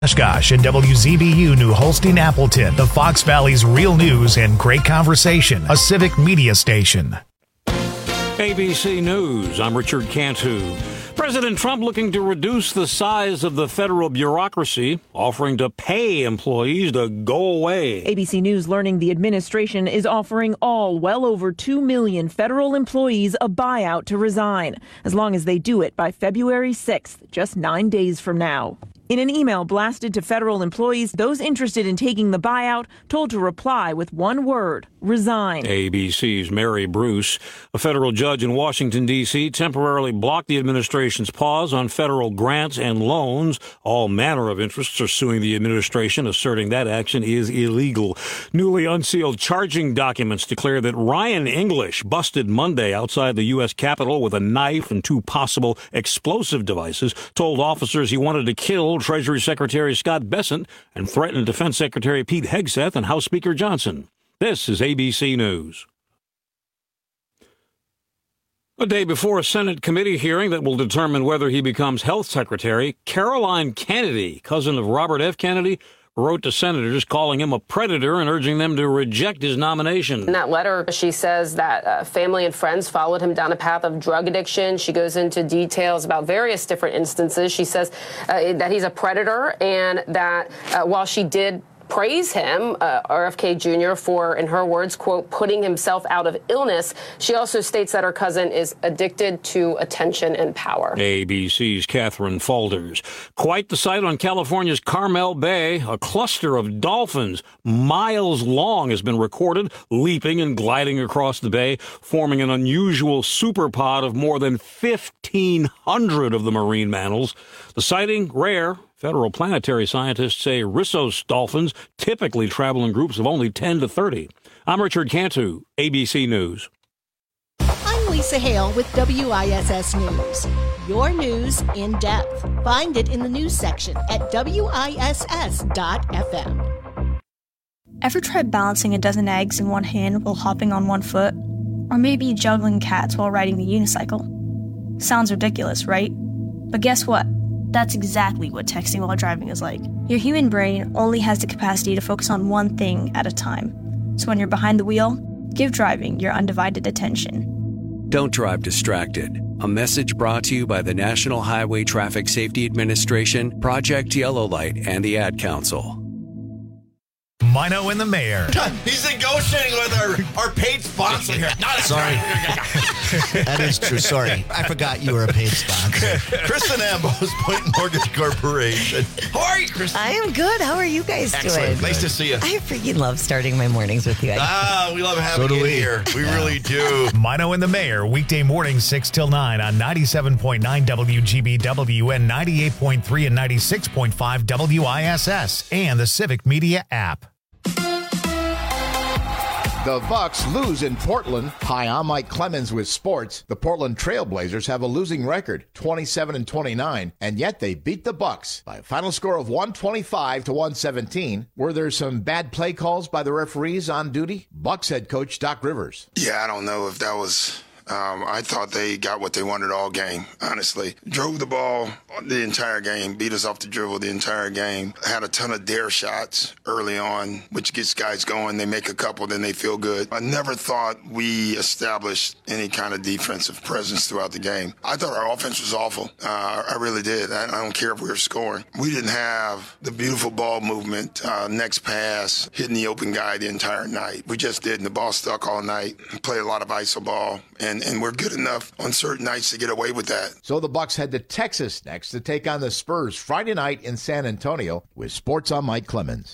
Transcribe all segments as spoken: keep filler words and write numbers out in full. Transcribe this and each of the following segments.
Oshkosh and W Z B U New Holstein Appleton, the Fox Valley's real news and great conversation, a civic media station. A B C News, I'm Richard Cantu. President Trump looking to reduce the size of the federal bureaucracy, offering to pay employees to go away. A B C News learning the administration is offering all well over two million federal employees a buyout to resign, as long as they do it by February sixth, just nine days from now. In an email blasted to federal employees, those interested in taking the buyout told to reply with one word: resign. A B C's Mary Bruce. A federal judge in Washington, D C temporarily blocked the administration's pause on federal grants and loans. All manner of interests are suing the administration, asserting that action is illegal. Newly unsealed charging documents declare that Ryan English busted Monday outside the U S Capitol with a knife and two possible explosive devices, told officers he wanted to kill Treasury Secretary Scott Bessent and threatened Defense Secretary Pete Hegseth and House Speaker Johnson. This is A B C News. A day before a Senate committee hearing that will determine whether he becomes health secretary, Caroline Kennedy, cousin of Robert F. Kennedy, wrote to senators calling him a predator and urging them to reject his nomination. In that letter, she says that uh, family and friends followed him down a path of drug addiction. She goes into details about various different instances. She says uh, that he's a predator and that uh, while she did praise him, uh, R F K Junior, for, in her words, quote, putting himself out of illness, she also states that her cousin is addicted to attention and power. A B C's Catherine Faulders. Quite the sight on California's Carmel Bay. A cluster of dolphins miles long has been recorded, leaping and gliding across the bay, forming an unusual superpod of more than fifteen hundred of the marine mammals. The sighting, rare. Federal planetary scientists say Rissos dolphins typically travel in groups of only ten to thirty. I'm Richard Cantu, A B C News. I'm Lisa Hale with W I S S News. Your news in depth. Find it in the news section at W I S S dot F M. Ever tried balancing a dozen eggs in one hand while hopping on one foot? Or maybe juggling cats while riding the unicycle? Sounds ridiculous, right? But guess what? That's exactly what texting while driving is like. Your human brain only has the capacity to focus on one thing at a time. So when you're behind the wheel, give driving your undivided attention. Don't drive distracted. A message brought to you by the National Highway Traffic Safety Administration, Project Yellow Light, and the Ad Council. Mino and the Mayor. He's negotiating with our, our paid sponsor here. No, Sorry. That is true. Sorry. I forgot you were a paid sponsor. Kristen Ambos, Point Mortgage Corporation. How are you, Kristen? I am good. How are you guys Excellent. doing? Nice to see you. I freaking love starting my mornings with you. Ah, we love having So you do we. here. We Yeah. really do. Mino and the Mayor, weekday mornings six till nine on ninety-seven point nine W G B W and ninety-eight point three and ninety-six point five W I S S and the Civic Media app. The Bucks lose in Portland. Hi, I'm Mike Clemens with sports. The Portland Trailblazers have a losing record, twenty-seven and twenty-nine, and yet they beat the Bucks by a final score of one twenty-five to one seventeen. Were there some bad play calls by the referees on duty? Bucks head coach Doc Rivers. Yeah, I don't know if that was... Um, I thought they got what they wanted all game, honestly. Drove the ball the entire game, beat us off the dribble the entire game. Had a ton of dare shots early on, which gets guys going. They make a couple, then they feel good. I never thought we established any kind of defensive presence throughout the game. I thought our offense was awful. Uh, I really did. I, I don't care if we were scoring. We didn't have the beautiful ball movement, uh, next pass, hitting the open guy the entire night. We just didn't. The ball stuck all night. Played a lot of iso ball. And, and we're good enough on certain nights to get away with that. So the Bucks head to Texas next to take on the Spurs Friday night in San Antonio. With sports, I'm Mike Clemens.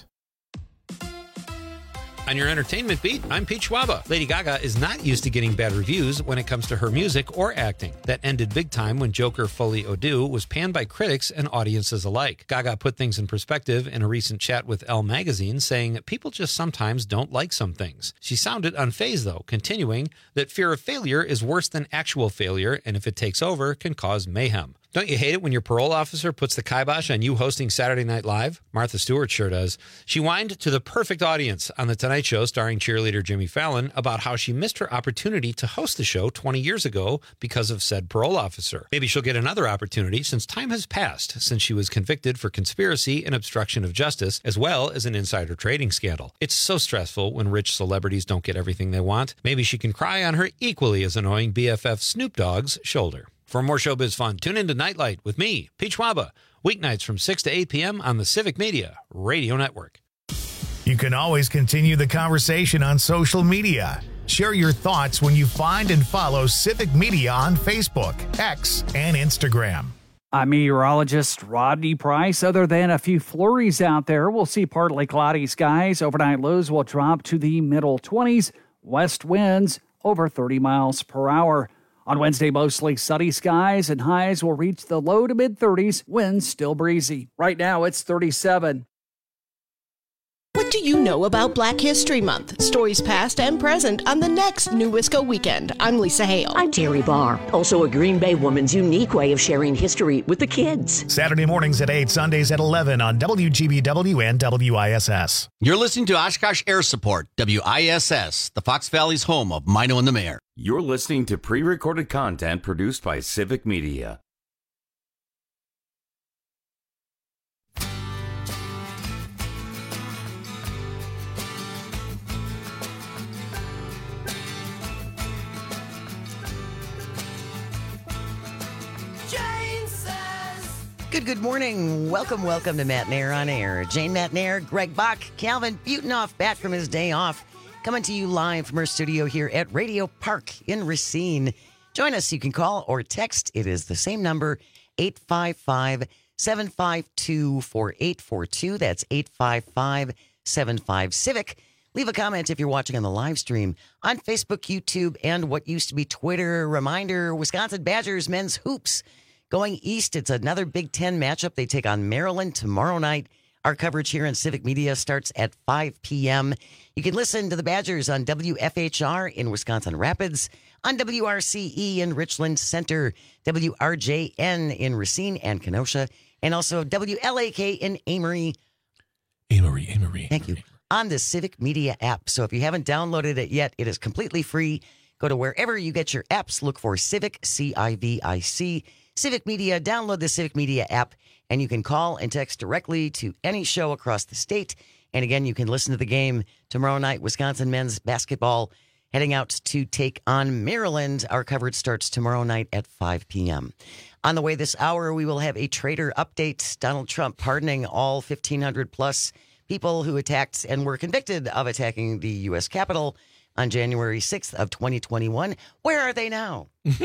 On your entertainment beat, I'm Pete Schwaba. Lady Gaga is not used to getting bad reviews when it comes to her music or acting. That ended big time when Joker Folie à Deux was panned by critics and audiences alike. Gaga put things in perspective in a recent chat with Elle magazine, saying, "People just sometimes don't like some things." She sounded unfazed, though, continuing that fear of failure is worse than actual failure, and if it takes over, can cause mayhem. Don't you hate it when your parole officer puts the kibosh on you hosting Saturday Night Live? Martha Stewart sure does. She whined to the perfect audience on The Tonight Show starring cheerleader Jimmy Fallon about how she missed her opportunity to host the show twenty years ago because of said parole officer. Maybe she'll get another opportunity since time has passed since she was convicted for conspiracy and obstruction of justice, as well as an insider trading scandal. It's so stressful when rich celebrities don't get everything they want. Maybe she can cry on her equally as annoying B F F Snoop Dogg's shoulder. For more showbiz fun, tune in to Nightlight with me, Peach Waba, weeknights from six to eight p.m. on the Civic Media Radio Network. You can always continue the conversation on social media. Share your thoughts when you find and follow Civic Media on Facebook, X, and Instagram. I'm meteorologist Rodney Price. Other than a few flurries out there, we'll see partly cloudy skies. Overnight lows will drop to the middle twenties. West winds over thirty miles per hour. On Wednesday, mostly sunny skies and highs will reach the low to mid-thirties. Winds still breezy. Right now, it's thirty-seven. What do you know about Black History Month? Stories past and present on the next New Wisco Weekend. I'm Lisa Hale. I'm Terry Barr. Also a Green Bay woman's unique way of sharing history with the kids. Saturday mornings at eight, Sundays at eleven on W G B W and W I S S. You're listening to Oshkosh Air Support, W I S S, the Fox Valley's home of Mino and the Mayor. You're listening to pre-recorded content produced by Civic Media. Good, good morning. Welcome, welcome to Matt Nair on Air. Jane Matt Nair, Greg Bach, Calvin Butenoff, back from his day off, coming to you live from our studio here at Radio Park in Racine. Join us. You can call or text. It is the same number, eight five five, seven five two, four eight four two. That's eight five five, seven five, Civic. Leave a comment if you're watching on the live stream on Facebook, YouTube, and what used to be Twitter. Reminder, Wisconsin Badgers men's hoops going east. It's another Big Ten matchup. They take on Maryland tomorrow night. Our coverage here in Civic Media starts at five p.m. You can listen to the Badgers on W F H R in Wisconsin Rapids, on W R C E in Richland Center, W R J N in Racine and Kenosha, and also W L A K in Amory. Amory, Amory. Thank you. On the Civic Media app. So if you haven't downloaded it yet, it is completely free. Go to wherever you get your apps. Look for Civic, C I V I C. Civic Media, download the Civic Media app, and you can call and text directly to any show across the state. And again, you can listen to the game tomorrow night, Wisconsin men's basketball heading out to take on Maryland. Our coverage starts tomorrow night at five p.m. On the way this hour, we will have a traitor update. Donald Trump pardoning all fifteen hundred plus people who attacked and were convicted of attacking the U S Capitol on January sixth of twenty twenty-one. Where are they now? It's,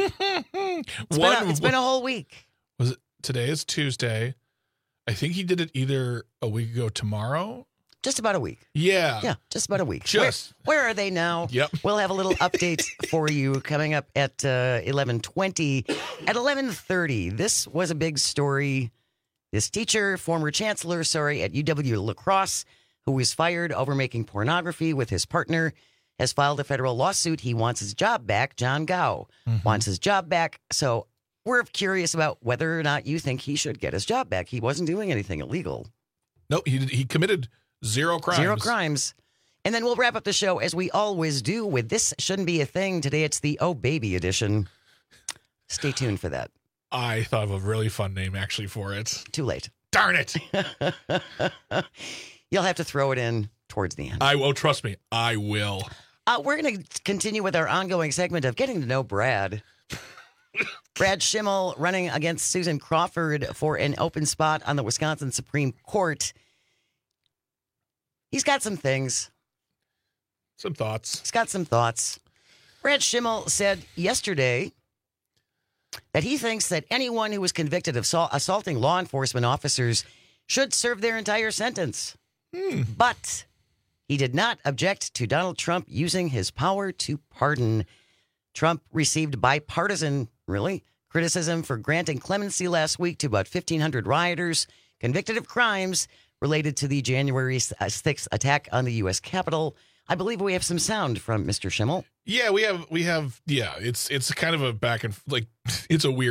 One, been a, it's been a whole week. Was it today is Tuesday. I think he did it either a week ago tomorrow. Just about a week. Yeah. Yeah, just about a week. Just. Where, where are they now? Yep. We'll have a little update for you coming up at uh, eleven twenty. At eleven thirty, this was a big story. This teacher, former chancellor, sorry, at U W-La Crosse, who was fired over making pornography with his partner, has filed a federal lawsuit. He wants his job back. John Gao mm-hmm. wants his job back. So we're curious about whether or not you think he should get his job back. He wasn't doing anything illegal. No, he he committed zero crimes. Zero crimes. And then we'll wrap up the show, as we always do, with This Shouldn't Be a Thing. Today it's the Oh Baby edition. Stay tuned for that. I thought of a really fun name, actually, for it. Too late. Darn it. You'll have to throw it in towards the end. I will. Trust me, I will. Uh, we're going to continue with our ongoing segment of getting to know Brad. Brad Schimmel running against Susan Crawford for an open spot on the Wisconsin Supreme Court. He's got some things. Some thoughts. He's got some thoughts. Brad Schimmel said yesterday that he thinks that anyone who was convicted of assaulting law enforcement officers should serve their entire sentence. Hmm. But he did not object to Donald Trump using his power to pardon. Trump received bipartisan, really, criticism for granting clemency last week to about fifteen hundred rioters convicted of crimes related to the January sixth attack on the U S Capitol. I believe we have some sound from Mister Schimmel. Yeah, we have, we have, yeah, it's it's kind of a back and, like, it's a weird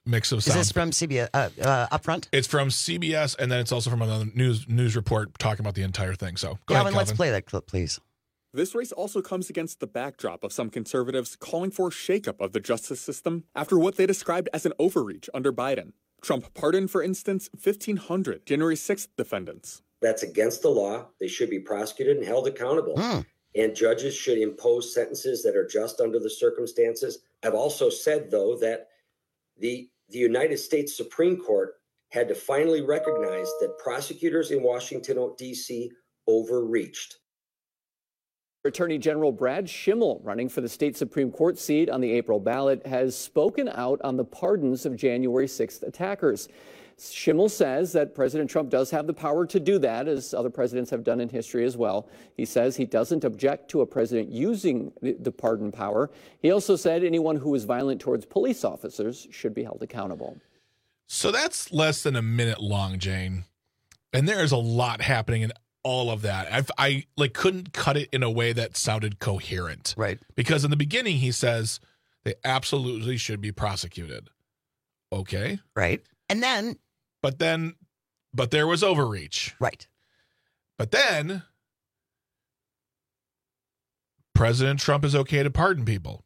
mix of Is sounds. this from C B S uh, uh, Upfront? It's from C B S, and then it's also from another news news report talking about the entire thing. So go Calvin, ahead, Calvin. let's play that clip, please. This race also comes against the backdrop of some conservatives calling for a shakeup of the justice system after what they described as an overreach under Biden. Trump pardoned, for instance, fifteen hundred January sixth defendants. That's against the law. They should be prosecuted and held accountable. Mm. And judges should impose sentences that are just under the circumstances. I've also said, though, that the, the United States Supreme Court had to finally recognize that prosecutors in Washington, D C overreached. Attorney General Brad Schimmel, running for the state Supreme Court seat on the April ballot, has spoken out on the pardons of January sixth attackers. Schimmel says that President Trump does have the power to do that, as other presidents have done in history as well. He says he doesn't object to a president using the pardon power. He also said anyone who is violent towards police officers should be held accountable. So that's less than a minute long, Jane. And there is a lot happening in all of that. I've, I like couldn't cut it in a way that sounded coherent. Right. Because in the beginning, he says they absolutely should be prosecuted. Okay. Right. And then. But then, but there was overreach. Right. But then, President Trump is okay to pardon people.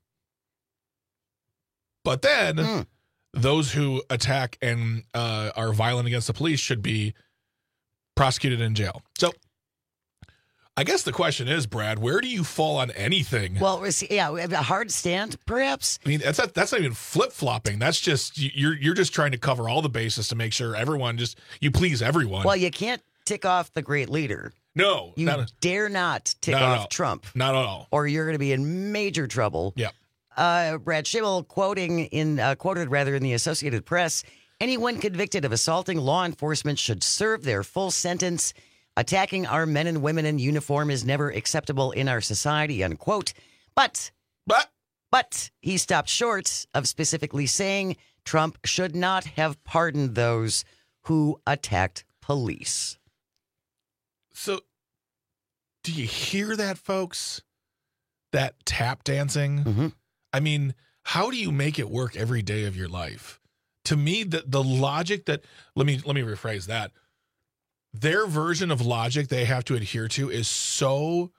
But then, mm. those who attack and uh, are violent against the police should be prosecuted in jail. So, I guess the question is, Brad, where do you fall on anything? Well, yeah, a hard stand, perhaps. I mean, that's not, that's not even flip flopping. That's just you're you're just trying to cover all the bases to make sure everyone just you please everyone. Well, you can't tick off the great leader. No, you not, dare not tick not off Trump. Not at all. Or you're going to be in major trouble. Yeah. Uh, Brad Schimmel quoting in uh, quoted rather in the Associated Press: anyone convicted of assaulting law enforcement should serve their full sentence. Attacking our men and women in uniform is never acceptable in our society, unquote. But, but, but he stopped short of specifically saying Trump should not have pardoned those who attacked police. So, do you hear that, folks? That tap dancing? Mm-hmm. I mean, how do you make it work every day of your life? To me, the the logic that let me let me rephrase that. Their version of logic they have to adhere to is so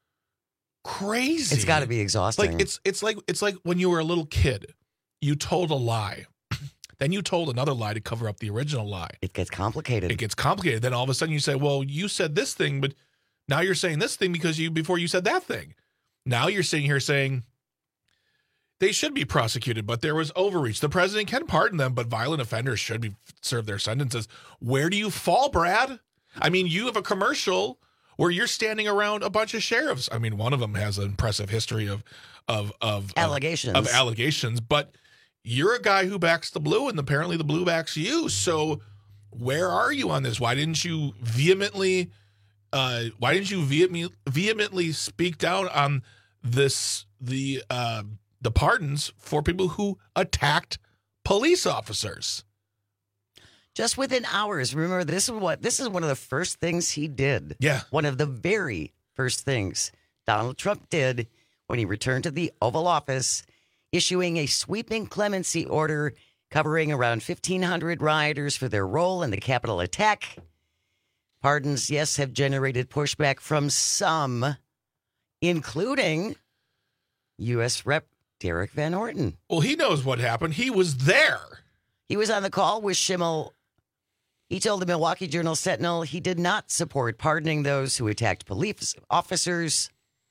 crazy. It's got to be exhausting. Like it's it's like it's like when you were a little kid, you told a lie, then you told another lie to cover up the original lie. It gets complicated. It gets complicated. Then all of a sudden you say, "Well, you said this thing, but now you're saying this thing because you before you said that thing." Now you're sitting here saying they should be prosecuted, but there was overreach. The president can pardon them, but violent offenders should be serve their sentences. Where do you fall, Brad? I mean, you have a commercial where you're standing around a bunch of sheriffs. I mean, one of them has an impressive history of of of allegations of, of allegations, but you're a guy who backs the blue, and apparently the blue backs you. So where are you on this? Why didn't you vehemently? Uh, why didn't you vehemently, vehemently speak down on this the uh, the pardons for people who attacked police officers? Just within hours. Remember, this is what this is one of the first things he did. Yeah. One of the very first things Donald Trump did when he returned to the Oval Office, issuing a sweeping clemency order covering around fifteen hundred rioters for their role in the Capitol attack. Pardons, yes, have generated pushback from some, including U S Rep Derek Van Orton. Well, he knows what happened. He was there. He was on the call with Schimmel. He told the Milwaukee Journal-Sentinel he did not support pardoning those who attacked police officers.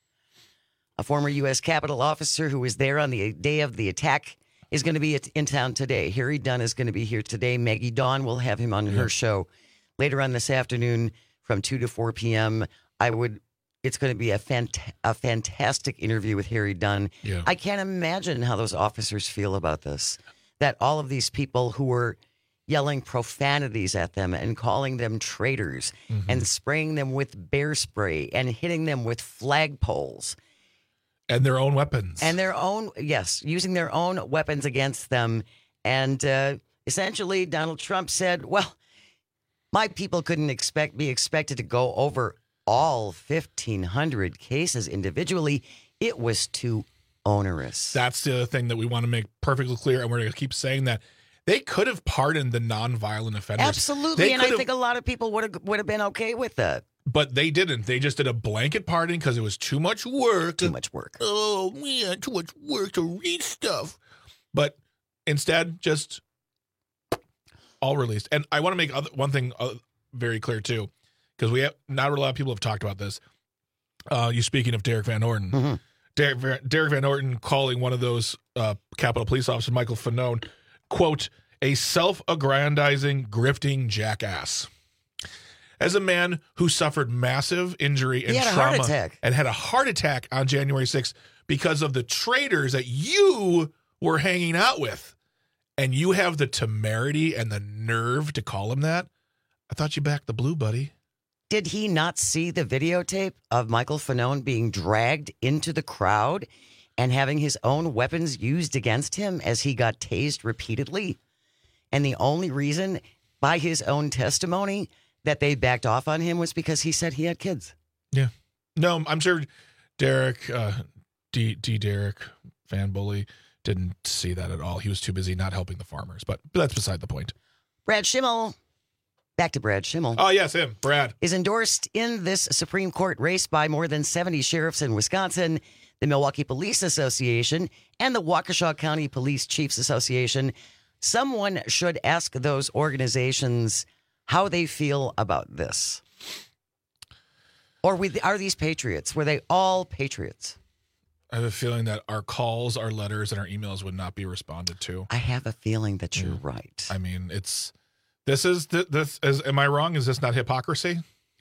A former U S Capitol officer who was there on the day of the attack is going to be in town today. Harry Dunn is going to be here today. Maggie Dawn will have him on her show later on this afternoon from two to four p.m. I would. It's going to be a, fant- a fantastic interview with Harry Dunn. Yeah. I can't imagine how those officers feel about this. That all of these people who were yelling profanities at them and calling them traitors mm-hmm. and spraying them with bear spray and hitting them with flagpoles. And their own weapons. And their own, yes, using their own weapons against them. And uh, essentially, Donald Trump said, well, my people couldn't expect be expected to go over all fifteen hundred cases individually. It was too onerous. That's the thing that we want to make perfectly clear, and we're going to keep saying that. they could have pardoned the nonviolent offenders. Absolutely, They and I could think have- a lot of people would have would have been okay with that. But they didn't. They just did a blanket pardon because it was too much work. Too much work. Oh, man, too much work to read stuff. But instead, just all released. And I want to make other, one thing uh, very clear, too, because we have not a lot of people have talked about this. Uh, you speaking of Derek Van Orden. Mm-hmm. Derek, Derek Van Orden calling one of those uh, Capitol Police officers, Michael Fanone, quote, a self-aggrandizing, grifting jackass. As a man who suffered massive injury and He had a trauma heart attack. and had a heart attack on January sixth because of the traitors that you were hanging out with, and you have the temerity and the nerve to call him that, I thought you backed the blue, buddy. Did he not see the videotape of Michael Fanone being dragged into the crowd and having his own weapons used against him as he got tased repeatedly? And the only reason, by his own testimony, that they backed off on him was because he said he had kids. Yeah. No, I'm sure Derek, uh, D, D. Derek Van Bully didn't see that at all. He was too busy not helping the farmers, but, but that's beside the point. Brad Schimmel, back to Brad Schimmel. Oh, yes, him, Brad. Is endorsed in this Supreme Court race by more than seventy sheriffs in Wisconsin, the Milwaukee Police Association, and the Waukesha County Police Chiefs Association. Someone should ask those organizations how they feel about this. Or we, are these patriots? Were they all patriots? I have a feeling that our calls, our letters, and our emails would not be responded to. I have a feeling that you're right. I mean, it's this is this is. Am I wrong? Is this not hypocrisy?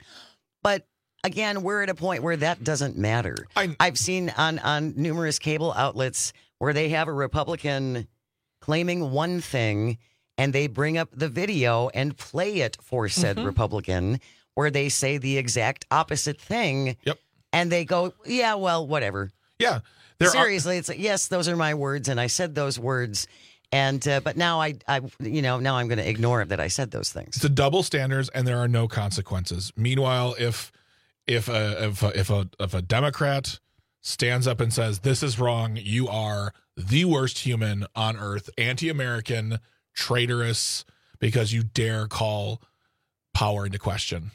But again, we're at a point where that doesn't matter. I, I've seen on on numerous cable outlets where they have a Republican claiming one thing, and they bring up the video and play it for said Mhm. Republican, where they say the exact opposite thing. Yep. And they go, yeah, well, whatever. Yeah. There Seriously, it's like, yes, those are my words, and I said those words. And uh, but now I, I, you know, now I'm going to ignore that I said those things. It's a double standards, and there are no consequences. Meanwhile, if if a if a, if a if a Democrat stands up and says this is wrong, you are the worst human on earth, anti-American, traitorous, because you dare call power into question.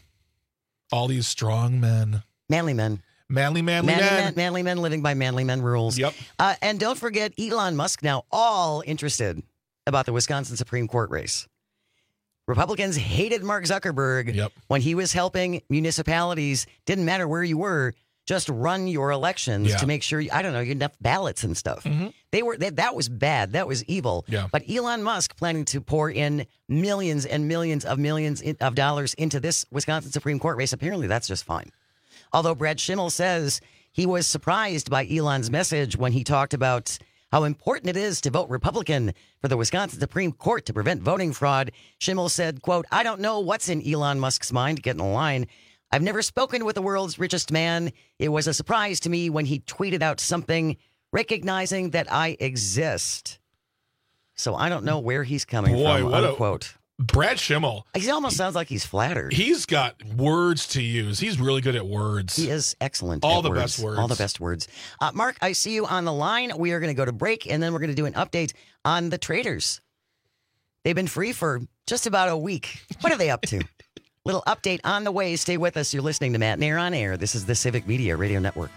All these strong men, manly men, manly manly, manly men. men, manly men living by manly men rules. Yep. Uh, and don't forget Elon Musk now all interested about the Wisconsin Supreme Court race. Republicans hated Mark Zuckerberg yep. when he was helping municipalities. Didn't matter where you were, just run your elections Yeah. to make sure, you, I don't know, you had enough ballots and stuff. Mhm. They were they, that was bad. That was evil. Yeah. But Elon Musk planning to pour in millions and millions of millions in, of dollars into this Wisconsin Supreme Court race, apparently that's just fine. Although Brad Schimmel says he was surprised by Elon's message when he talked about how important it is to vote Republican for the Wisconsin Supreme Court to prevent voting fraud. Schimmel said, quote, I don't know what's in Elon Musk's mind. Get in the line. I've never spoken with the world's richest man. It was a surprise to me when he tweeted out something recognizing that I exist. So I don't know where he's coming Boy, from, what a- unquote. Brad Schimmel. He almost sounds like he's flattered. He's got words to use. He's really good at words. He is excellent. All at the words. best words. All the best words. Uh, Mark, I see you on the line. We are going to go to break, and then we're going to do an update on the traders. They've been free for just about a week. What are they up to? Little update on the way. Stay with us. You're listening to Matt Nair on Air. This is the Civic Media Radio Network.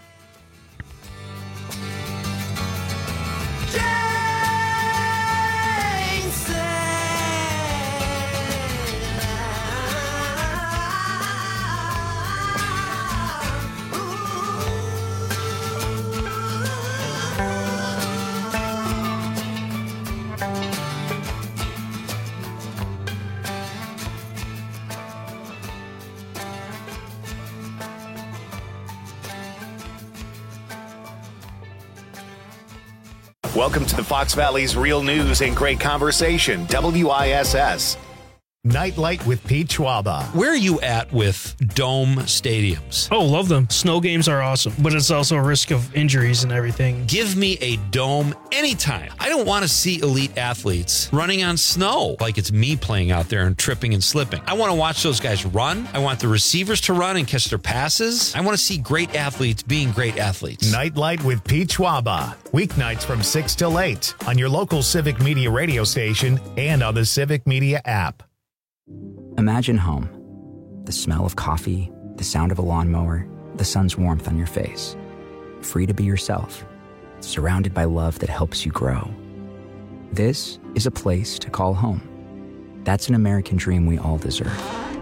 Welcome to the Fox Valley's Real News and Great Conversation, W I S S. Nightlight with Pete Schwaba. Where are you at with dome stadiums? Oh, love them. Snow games are awesome, but it's also a risk of injuries and everything. Give me a dome anytime. I don't want to see elite athletes running on snow like it's me playing out there and tripping and slipping. I want to watch those guys run. I want the receivers to run and catch their passes. I want to see great athletes being great athletes. Nightlight with Pete Schwaba. Weeknights from six till eight on your local Civic Media radio station and on the Civic Media app. Imagine home. The smell of coffee, the sound of a lawnmower, the sun's warmth on your face. Free to be yourself. Surrounded by love that helps you grow. This is a place to call home. That's an American dream we all deserve.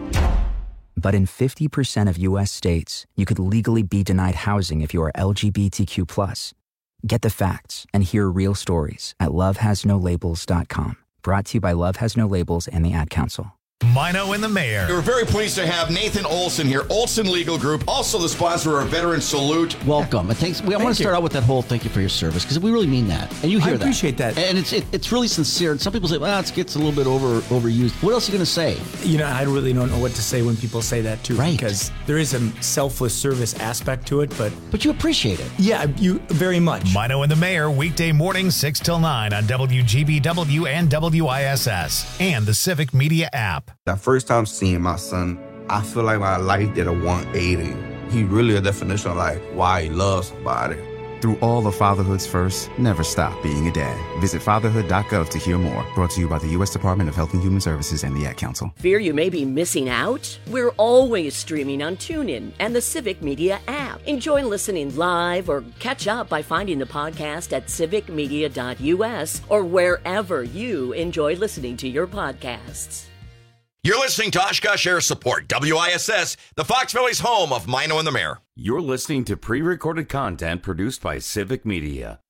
But in fifty percent of U S states, you could legally be denied housing if you are L G B T Q plus. Get the facts and hear real stories at love has no labels dot com. Brought to you by Love Has No Labels and the Ad Council. Mino and the Mayor. We're very pleased to have Nathan Olson here, Olson Legal Group, also the sponsor of our Veteran Salute. Welcome. And thanks. We, I want to start out with that whole thank you for your service, because we really mean that. And you hear that. I appreciate that. And it's it, it's really sincere. And some people say, well, it gets a little bit over overused. What else are you going to say? You know, I really don't know what to say when people say that, too. Right. Because there is a selfless service aspect to it, but... But you appreciate it. Yeah, you very much. Mino and the Mayor, weekday mornings six till nine on W G B W and W I S S and the Civic Media app. The first time seeing my son, I feel like my life did a one eighty. He really a definition of like why he loves somebody. Through all of fatherhood's first, never stop being a dad. Visit fatherhood dot gov to hear more. Brought to you by the U S Department of Health and Human Services and the Ad Council. Fear you may be missing out? We're always streaming on TuneIn and the Civic Media app. Enjoy listening live or catch up by finding the podcast at civic media dot U S or wherever you enjoy listening to your podcasts. You're listening to Oshkosh Air Support, W I S S, the Fox Valley's home of Mino and the Mayor. You're listening to pre-recorded content produced by Civic Media.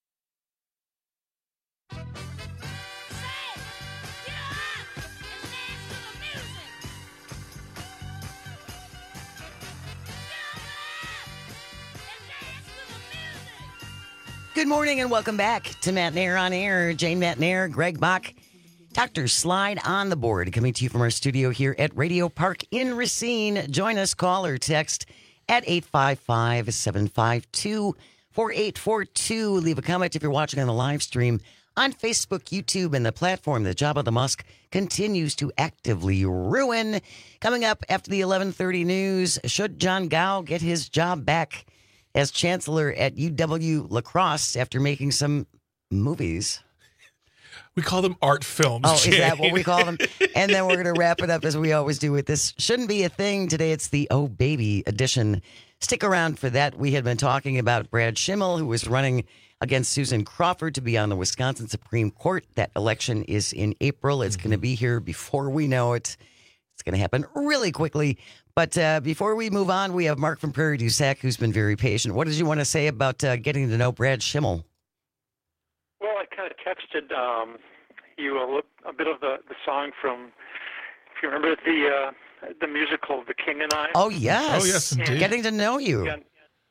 Good morning and welcome back to Matt Nair on Air. Jane Matt Nair, Greg Bach. Doctor Slide on the board, coming to you from our studio here at Radio Park in Racine. Join us, call or text at eight five five, seven five two, four eight four two. Leave a comment if you're watching on the live stream on Facebook, YouTube, and the platform that Jabba the Musk continues to actively ruin. Coming up after the eleven thirty news, should John Gao get his job back as chancellor at U W La Crosse after making some movies? We call them art films. Oh, Jane. Is that what we call them? And then we're going to wrap it up as we always do with this. Shouldn't be a thing. Today it's the Oh Baby edition. Stick around for that. We had been talking about Brad Schimmel, who was running against Susan Crawford to be on the Wisconsin Supreme Court. That election is in April. It's mm-hmm. going to be here before we know it. It's going to happen really quickly. But uh, before we move on, we have Mark from Prairie du Sac, who's been very patient. What did you want to say about uh, getting to know Brad Schimmel? Well, I kind of texted um, you a, little, a bit of the, the song from, if you remember the uh, the musical The King and I. Oh, yes. Oh, yes, indeed. Getting to know you. And,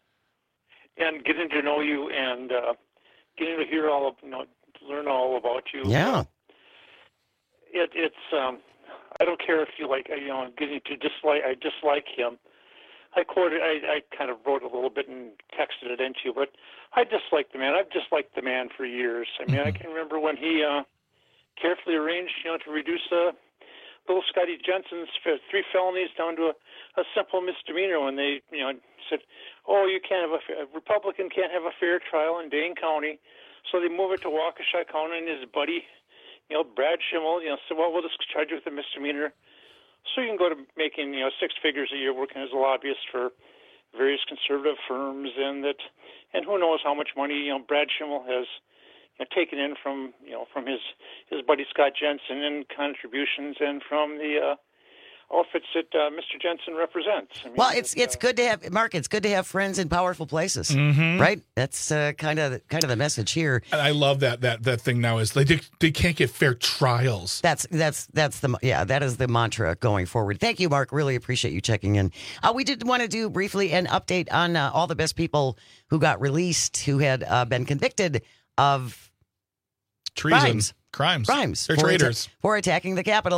and getting to know you and uh, getting to hear all of, you know, learn all about you. Yeah. Uh, it, it's, um, I don't care if you like, you know, getting to dislike, I dislike him. I quoted, I, I kind of wrote a little bit and texted it into you, but I dislike the man. I've disliked the man for years. I mean, mm-hmm. I can remember when he uh, carefully arranged, you know, to reduce uh, little Scotty Jensen's three felonies down to a, a simple misdemeanor when they, you know, said, oh, you can't have a, a Republican can't have a fair trial in Dane County. So they move it to Waukesha County, and his buddy, you know, Brad Schimmel, you know, said, well, we'll just charge you with a misdemeanor. So you can go to making, you know, six figures a year working as a lobbyist for various conservative firms, and that, and who knows how much money, you know, Brad Schimmel has, you know, taken in from, you know, from his, his buddy Scott Jensen and contributions, and from the uh, outfits that uh, Mister Jensen represents. I mean, well, it's it's uh, good to have, Mark. It's good to have friends in powerful places, mm-hmm. right? That's uh, kind of kind of the message here. And I love that that that thing now is they they can't get fair trials. That's that's that's the yeah that is the mantra going forward. Thank you, Mark. Really appreciate you checking in. Uh, we did want to do briefly an update on uh, all the best people who got released who had uh, been convicted of treason, crimes, crimes, crimes. They're for traitors atta- for attacking the Capitol.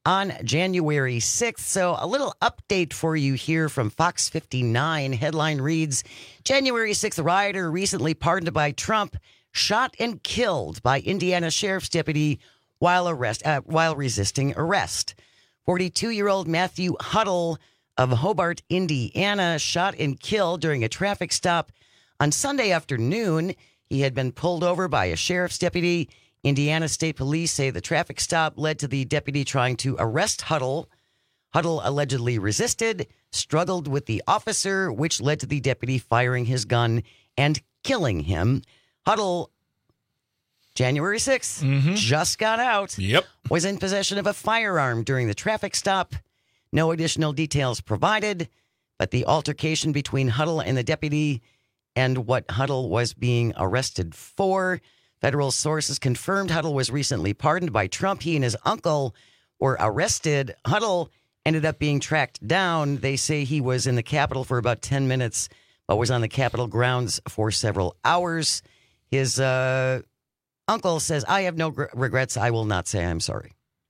on January sixth. So a little update for you here from Fox fifty-nine. Headline reads, January sixth rioter recently pardoned by Trump, shot and killed by Indiana sheriff's deputy while arrest uh, while resisting arrest. forty-two-year-old Matthew Huddle of Hobart, Indiana, shot and killed during a traffic stop on Sunday afternoon. He had been pulled over by a sheriff's deputy. Indiana State Police say the traffic stop led to the deputy trying to arrest Huddle. Huddle allegedly resisted, struggled with the officer, which led to the deputy firing his gun and killing him. Huddle, January sixth, mm-hmm. just got out. Yep. Was in possession of a firearm during the traffic stop. No additional details provided, but the altercation between Huddle and the deputy and what Huddle was being arrested for. Federal sources confirmed Huddle was recently pardoned by Trump. He and his uncle were arrested. Huddle ended up being tracked down. They say he was in the Capitol for about ten minutes, but was on the Capitol grounds for several hours. His uh, uncle says, I have no gr- regrets. I will not say I'm sorry.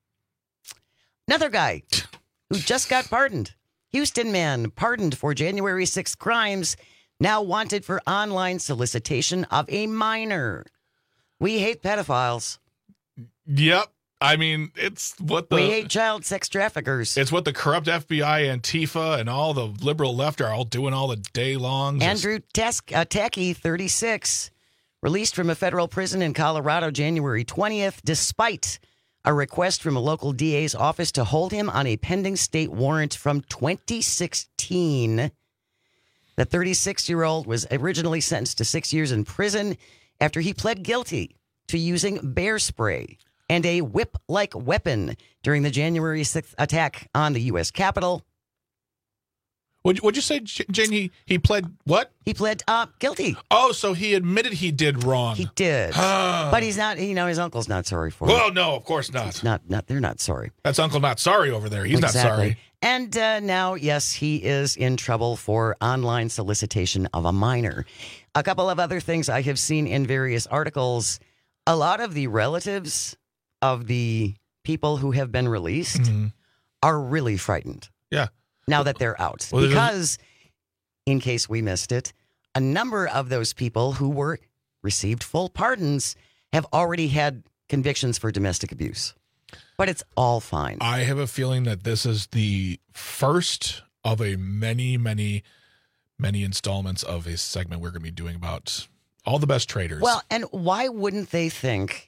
Another guy who just got pardoned. Houston man pardoned for January sixth crimes, now wanted for online solicitation of a minor. We hate pedophiles. Yep. I mean, it's what the... We hate child sex traffickers. It's what the corrupt F B I, Antifa, and all the liberal left are all doing all the day long. Just... Andrew Tesk, uh, Tacky, thirty-six, released from a federal prison in Colorado January twentieth, despite a request from a local D A's office to hold him on a pending state warrant from twenty sixteen. The thirty-six-year-old was originally sentenced to six years in prison after he pled guilty to using bear spray and a whip-like weapon during the January sixth attack on the U S Capitol. What'd, what'd you say, Jane? He, he pled what? He pled uh, guilty. Oh, so he admitted he did wrong. He did. But he's not, you know, his uncle's not sorry for it. Well, no, of course not. It's not, not. They're not sorry. That's Uncle Not Sorry over there. He's exactly. not sorry. And uh, now, yes, he is in trouble for online solicitation of a minor. A couple of other things I have seen in various articles. A lot of the relatives of the people who have been released mm-hmm. are really frightened. Yeah. Now that they're out. Well, because, in case we missed it, a number of those people who were received full pardons have already had convictions for domestic abuse. But it's all fine. I have a feeling that this is the first of a many, many, many installments of a segment we're going to be doing about all the best traders. Well, and why wouldn't they think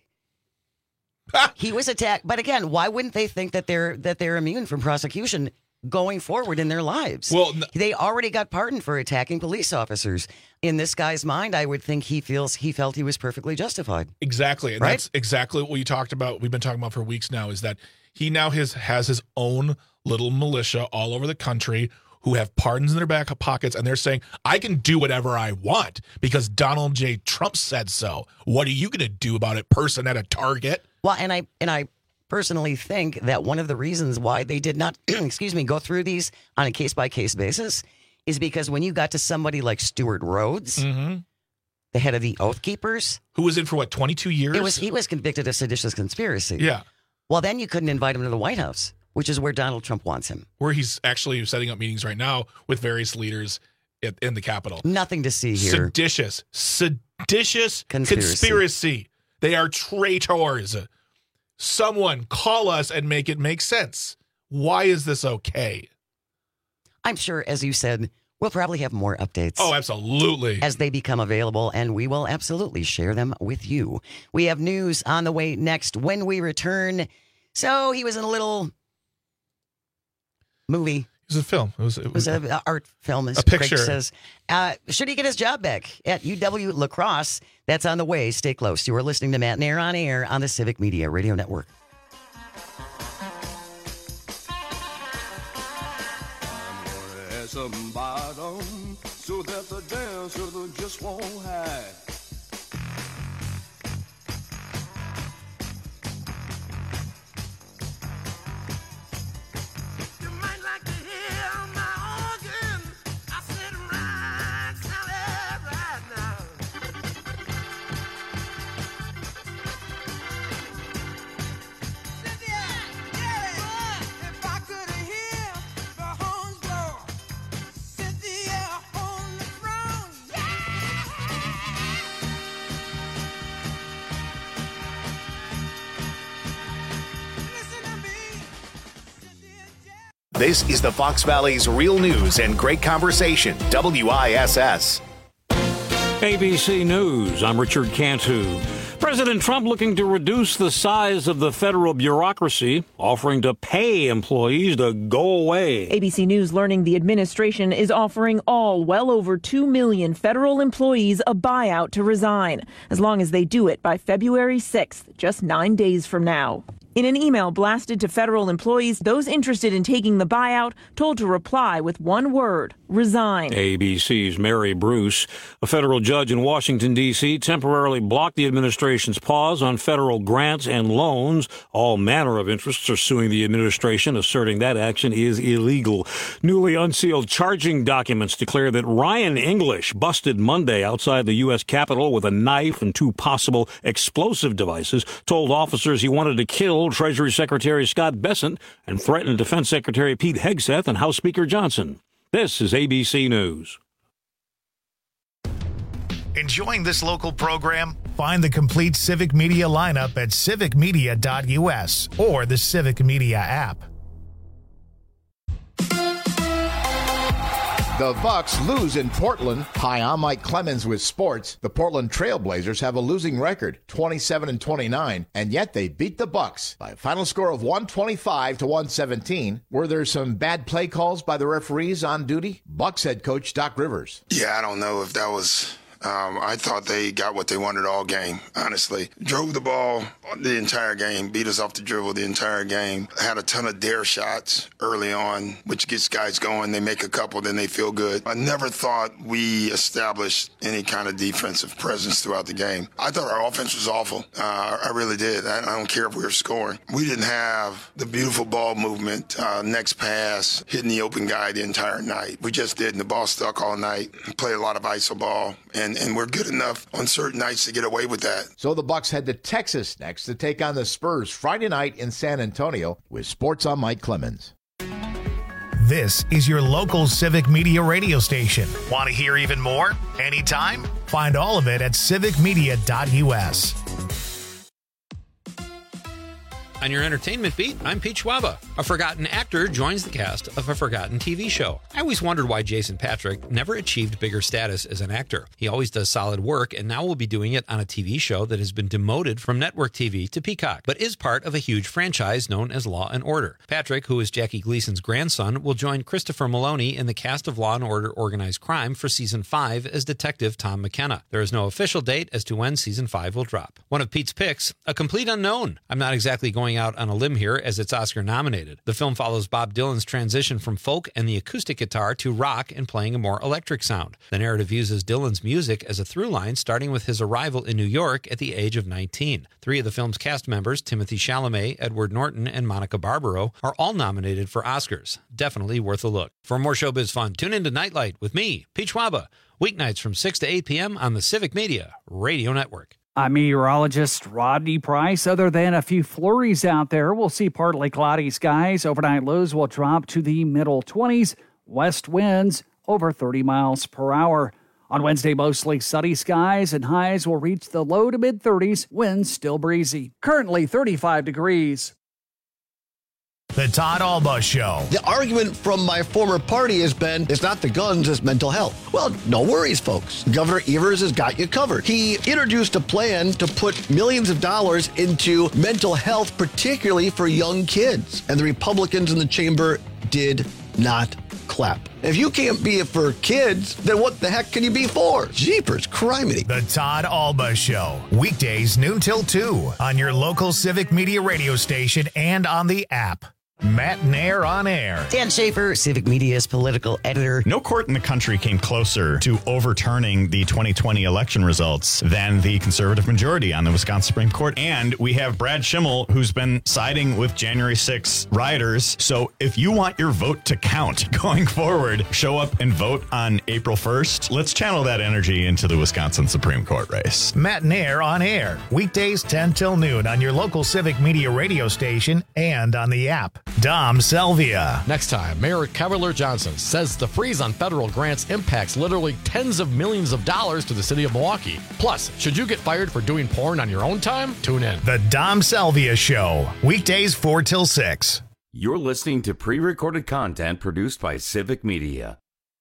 he was attacked? But again, why wouldn't they think that they're that they're immune from prosecution going forward in their lives? Well, n- they already got pardoned for attacking police officers. In this guy's mind, I would think he feels he felt he was perfectly justified. Exactly. And right? That's exactly what we talked about. We've been talking about for weeks now, is that he now has, has his own little militia all over the country who have pardons in their back pockets, and they're saying, I can do whatever I want because Donald J. Trump said so. What are you going to do about it, person at a Target? Well, and I and I personally think that one of the reasons why they did not, excuse me, go through these on a case-by-case basis is because when you got to somebody like Stuart Rhodes, mm-hmm. the head of the Oath Keepers, who was in for what, twenty-two years? It was he was convicted of seditious conspiracy. Yeah. Well, then you couldn't invite him to the White House, which is where Donald Trump wants him. Where he's actually setting up meetings right now with various leaders at, in the Capitol. Nothing to see here. Seditious, seditious conspiracy. conspiracy. They are traitors. Someone call us and make it make sense. Why is this okay? I'm sure, as you said, we'll probably have more updates. Oh, absolutely. As they become available, and we will absolutely share them with you. We have news on the way next when we return. So he was in a little movie. It was a film. It was, it was, it was an art film, as a picture. Craig says. Uh, should he get his job back at U W La Crosse? That's on the way. Stay close. You are listening to Matt Nair on air on the Civic Media Radio Network. Some bottom so that the dancer just won't hide. You might like to hear my organ. I sit right, solid right now. Cynthia, get it. This is the Fox Valley's real news and great conversation, W I S S. A B C News, I'm Richard Cantu. President Trump looking to reduce the size of the federal bureaucracy, offering to pay employees to go away. A B C News learning the administration is offering all well over two million federal employees a buyout to resign, as long as they do it by February sixth, just nine days from now. In an email blasted to federal employees, those interested in taking the buyout told to reply with one word: resign. A B C's Mary Bruce. A federal judge in Washington, D C temporarily blocked the administration's pause on federal grants and loans. All manner of interests are suing the administration, asserting that action is illegal. Newly unsealed charging documents declare that Ryan English busted Monday outside the U S Capitol with a knife and two possible explosive devices, told officers he wanted to kill Treasury Secretary Scott Bessent and threatened Defense Secretary Pete Hegseth and House Speaker Johnson. This is A B C News. Enjoying this local program? Find the complete Civic Media lineup at civic media dot U S or the Civic Media app. The Bucks lose in Portland. Hi, I'm Mike Clemens with sports. The Portland Trail Blazers have a losing record, twenty-seven and twenty-nine, and yet they beat the Bucks by a final score of one twenty-five to one seventeen. Were there some bad play calls by the referees on duty? Bucks head coach Doc Rivers. Yeah, I don't know if that was... Um, I thought they got what they wanted all game, honestly. Drove the ball the entire game, beat us off the dribble the entire game. Had a ton of dare shots early on, which gets guys going. They make a couple, then they feel good. I never thought we established any kind of defensive presence throughout the game. I thought our offense was awful. Uh, I really did. I, I don't care if we were scoring. We didn't have the beautiful ball movement, uh, next pass, hitting the open guy the entire night. We just didn't. The ball stuck all night. Played a lot of I S O ball. And, and we're good enough on certain nights to get away with that. So the Bucks head to Texas next to take on the Spurs Friday night in San Antonio. With Sports, I'm Mike Clemens. This is your local Civic Media radio station. Want to hear even more? Anytime? Find all of it at civic media dot U S. On your entertainment beat, I'm Pete Schwaba. A forgotten actor joins the cast of a forgotten T V show. I always wondered why Jason Patric never achieved bigger status as an actor. He always does solid work, and now will be doing it on a T V show that has been demoted from network T V to Peacock, but is part of a huge franchise known as Law and Order. Patrick, who is Jackie Gleason's grandson, will join Christopher Maloney in the cast of Law and Order Organized Crime for season five as Detective Tom McKenna. There is no official date as to when season five will drop. One of Pete's picks, A Complete Unknown. I'm not exactly going out on a limb here as it's Oscar nominated. The film follows Bob Dylan's transition from folk and the acoustic guitar to rock and playing a more electric sound. The narrative uses Dylan's music as a through line, starting with his arrival in New York at the age of nineteen. Three of the film's cast members, Timothy Chalamet, Edward Norton, and Monica Barbaro, are all nominated for Oscars. Definitely worth a look. For more showbiz fun, tune into Nightlight with me, Pete Schwaba, weeknights from six to eight p.m. on the Civic Media Radio Network. I'm meteorologist Rodney Price. Other than a few flurries out there, we'll see partly cloudy skies. Overnight lows will drop to the middle twenties. West winds over thirty miles per hour. On Wednesday, mostly sunny skies and highs will reach the low to mid thirties. Winds still breezy. Currently thirty-five degrees. The Todd Alba Show. The argument from my former party has been, it's not the guns, it's mental health. Well, no worries, folks. Governor Evers has got you covered. He introduced a plan to put millions of dollars into mental health, particularly for young kids. And the Republicans in the chamber did not clap. If you can't be it for kids, then what the heck can you be for? Jeepers, criminy. The Todd Alba Show. Weekdays noon till two on your local Civic Media radio station and on the app. Matt Nair on air. Dan Schaefer, Civic Media's political editor. No court in the country came closer to overturning the twenty twenty election results than the conservative majority on the Wisconsin Supreme Court. And we have Brad Schimmel, who's been siding with January sixth rioters. So if you want your vote to count going forward, show up and vote on April first. Let's channel that energy into the Wisconsin Supreme Court race. Matt Nair on air. Weekdays ten till noon on your local Civic Media radio station and on the app. Dom Selvia. Next time, Mayor Cavalier Johnson says the freeze on federal grants impacts literally tens of millions of dollars to the city of Milwaukee. Plus, should you get fired for doing porn on your own time? Tune in. The Dom Selvia Show. Weekdays four till six. You're listening to pre-recorded content produced by Civic Media.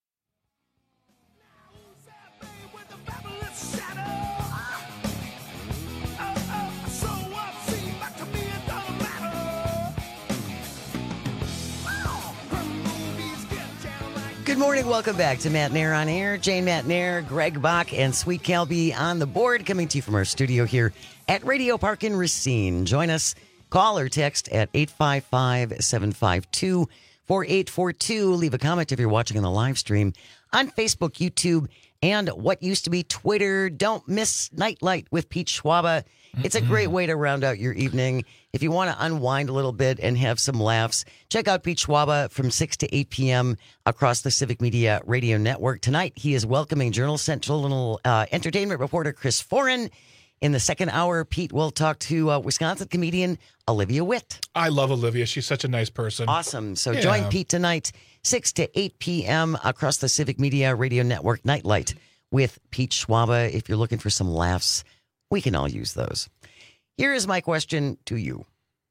Good morning. Welcome back to Matt Nair on Air. Jane Matt Nair, Greg Bach, and Sweet Calby on the board, coming to you from our studio here at Radio Park in Racine. Join us. Call or text at eight five five, seven five two, four eight four two. Leave a comment if you're watching on the live stream on Facebook, YouTube, and what used to be Twitter. Don't miss Nightlight with Pete Schwaba. It's a great way to round out your evening. If you want to unwind a little bit and have some laughs, check out Pete Schwaba from six to eight p.m. across the Civic Media Radio Network. Tonight, he is welcoming Journal Central uh, entertainment reporter Chris Foran. In the second hour, Pete will talk to uh, Wisconsin comedian Olivia Witt. I love Olivia. She's such a nice person. Awesome. So Yeah. join Pete tonight, six to eight p.m. across the Civic Media Radio Network Nightlight with Pete Schwaba. If you're looking for some laughs, we can all use those. Here is my question to you.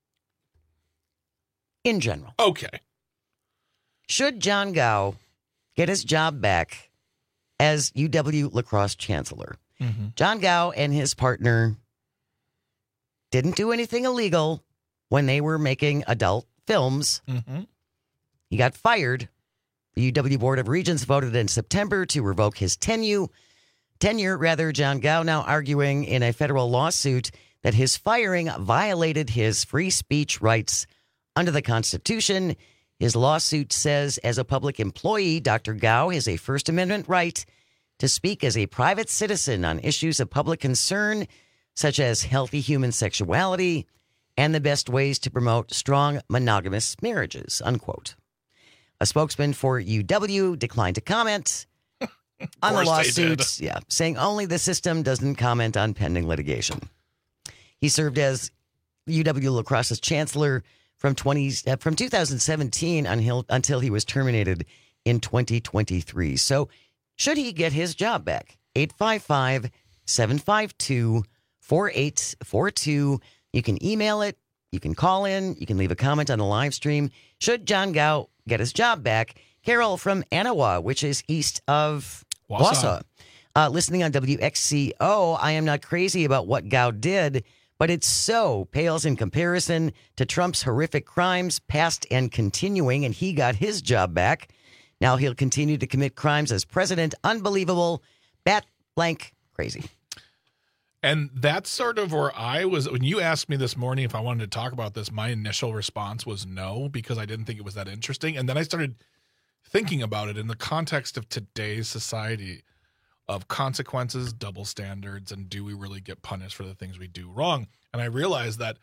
In general. Okay. Should John Gow get his job back as U W lacrosse chancellor? Mm-hmm. John Gow and his partner didn't do anything illegal when they were making adult films. Mm-hmm. He got fired. The U W Board of Regents voted in September to revoke his tenure. Tenure, rather, John Gow now arguing in a federal lawsuit that his firing violated his free speech rights under the Constitution. His lawsuit says as a public employee, Doctor Gow has a First Amendment right to speak as a private citizen on issues of public concern, such as healthy human sexuality and the best ways to promote strong monogamous marriages, unquote. A spokesman for U W declined to comment on the course they did. lawsuit, yeah, saying only the system doesn't comment on pending litigation. He served as U W lacrosse's chancellor from twenty uh, from two thousand seventeen until, until he was terminated in twenty twenty-three. So should he get his job back? eight five five, seven five two, four eight four two. You can email it. You can call in. You can leave a comment on the live stream. Should John Gow get his job back? Carol from Anawa, which is east of Wausau. Wausau. Uh, listening on W X C O, I am not crazy about what Gow did, but it so pales in comparison to Trump's horrific crimes, past and continuing, and he got his job back. Now he'll continue to commit crimes as president. Unbelievable. Bat blank crazy. And that's sort of where I was. When you asked me this morning if I wanted to talk about this, my initial response was no, because I didn't think it was that interesting. And then I started thinking about it in the context of today's society of consequences, double standards, and do we really get punished for the things we do wrong? And I realized that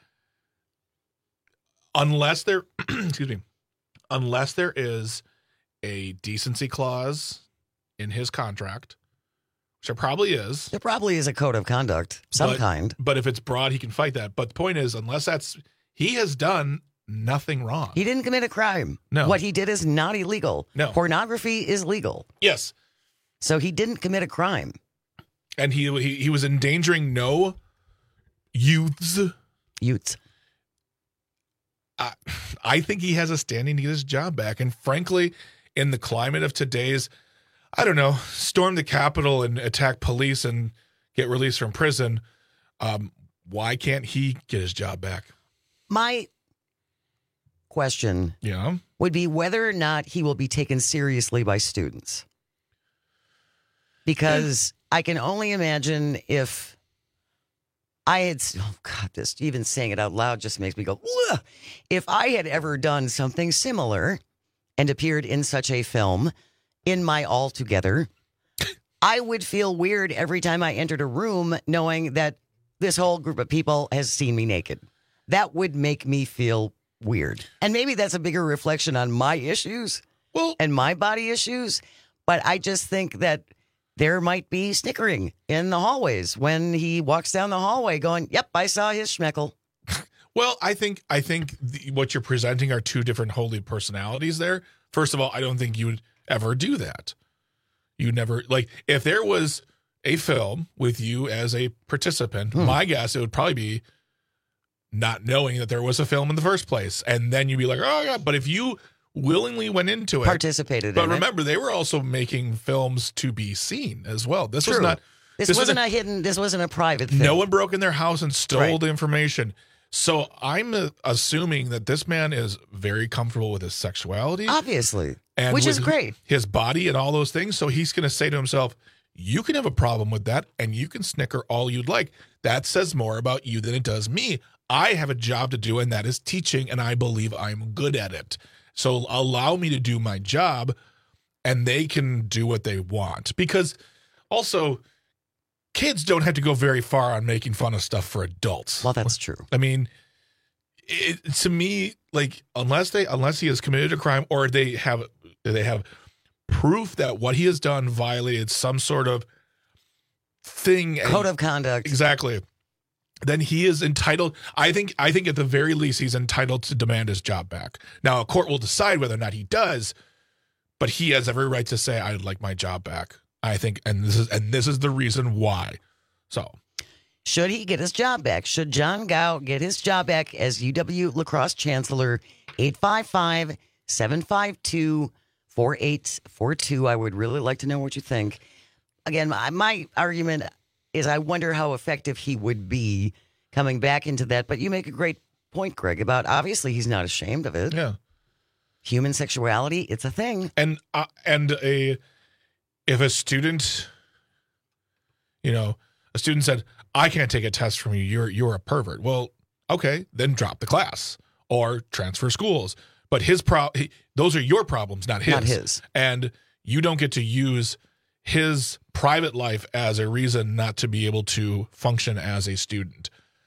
unless there, excuse me, unless there is a decency clause in his contract, which there probably is. There probably is a code of conduct, some but, kind. But if it's broad, he can fight that. But the point is, unless that's, he has done nothing wrong. He didn't commit a crime. No. What he did is not illegal. No. Pornography is legal. Yes. So he didn't commit a crime. And he he, he was endangering no youths. Youths. I, I think he has a standing to get his job back. And frankly, in the climate of today's, I don't know, storm the Capitol and attack police and get released from prison, um, why can't he get his job back? My question yeah. would be whether or not he will be taken seriously by students. Because I can only imagine if I had, oh God, this even saying it out loud just makes me go, ugh. If I had ever done something similar and appeared in such a film in my All Together, I would feel weird every time I entered a room knowing that this whole group of people has seen me naked. That would make me feel weird. And maybe that's a bigger reflection on my issues well, and my body issues. But I just think that there might be snickering in the hallways when he walks down the hallway going, yep, I saw his schmeckle. Well, I think I think the, what you're presenting are two different holy personalities there. First of all, I don't think you would ever do that. You never, like, if there was a film with you as a participant, hmm. my guess it would probably be not knowing that there was a film in the first place. And then you'd be like, oh, yeah. But if you willingly went into it. Participated but in it. But remember, they were also making films to be seen as well. This True. was not. This, this wasn't was a, a hidden, this wasn't a private thing. No one broke in their house and stole Right. the information. So I'm uh, assuming that this man is very comfortable with his sexuality. Obviously. And Which with is great. His body and all those things. So he's going to say to himself, you can have a problem with that and you can snicker all you'd like. That says more about you than it does me. I have a job to do, and that is teaching, and I believe I'm good at it. So allow me to do my job, and they can do what they want. Because also, kids don't have to go very far on making fun of stuff for adults. Well, that's true. I mean, it, to me, like unless they unless he has committed a crime or they have they have proof that what he has done violated some sort of thing, Code of conduct. Exactly. Then he is entitled. I think. I think at the very least, he's entitled to demand his job back. Now, a court will decide whether or not he does, but he has every right to say, "I'd like my job back." I think, and this is and this is the reason why. So, should he get his job back? Should John Gow get his job back as U W La Crosse Chancellor? eight five five, seven five two, four eight four two. I would really like to know what you think. Again, my, my argument is I wonder how effective he would be coming back into that. But you make a great point, Greg, about obviously he's not ashamed of it. Yeah. Human sexuality, it's a thing. And uh, and a if a student, you know, a student said, I can't take a test from you, you're you're a pervert. Well, okay, then drop the class or transfer schools. But his pro he, those are your problems, not his. Not his. And you don't get to use his private life as a reason not to be able to function as a student.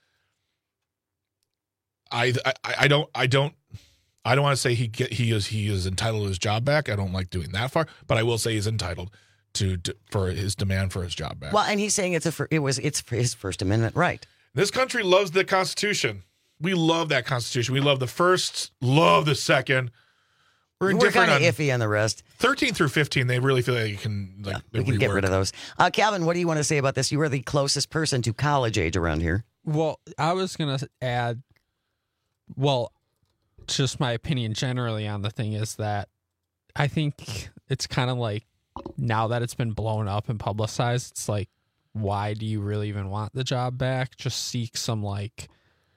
I I, I don't I don't I don't want to say he get he is he is entitled to his job back. I don't like doing that far, but I will say he's entitled to, to for his demand for his job back. Well, and he's saying it's a fir- it was it's his First Amendment right. This country loves the Constitution. We love that Constitution. We love the first, love the second. We're We're indifferent kind of on iffy on the rest. thirteen through fifteen. They really feel like you can like We can get rid of those. Uh, Calvin, what do you want to say about this? You are the closest person to college age around here. Well, I was going to add, well, just my opinion generally on the thing is that I think it's kind of like now that it's been blown up and publicized, it's like, why do you really even want the job back? Just seek some like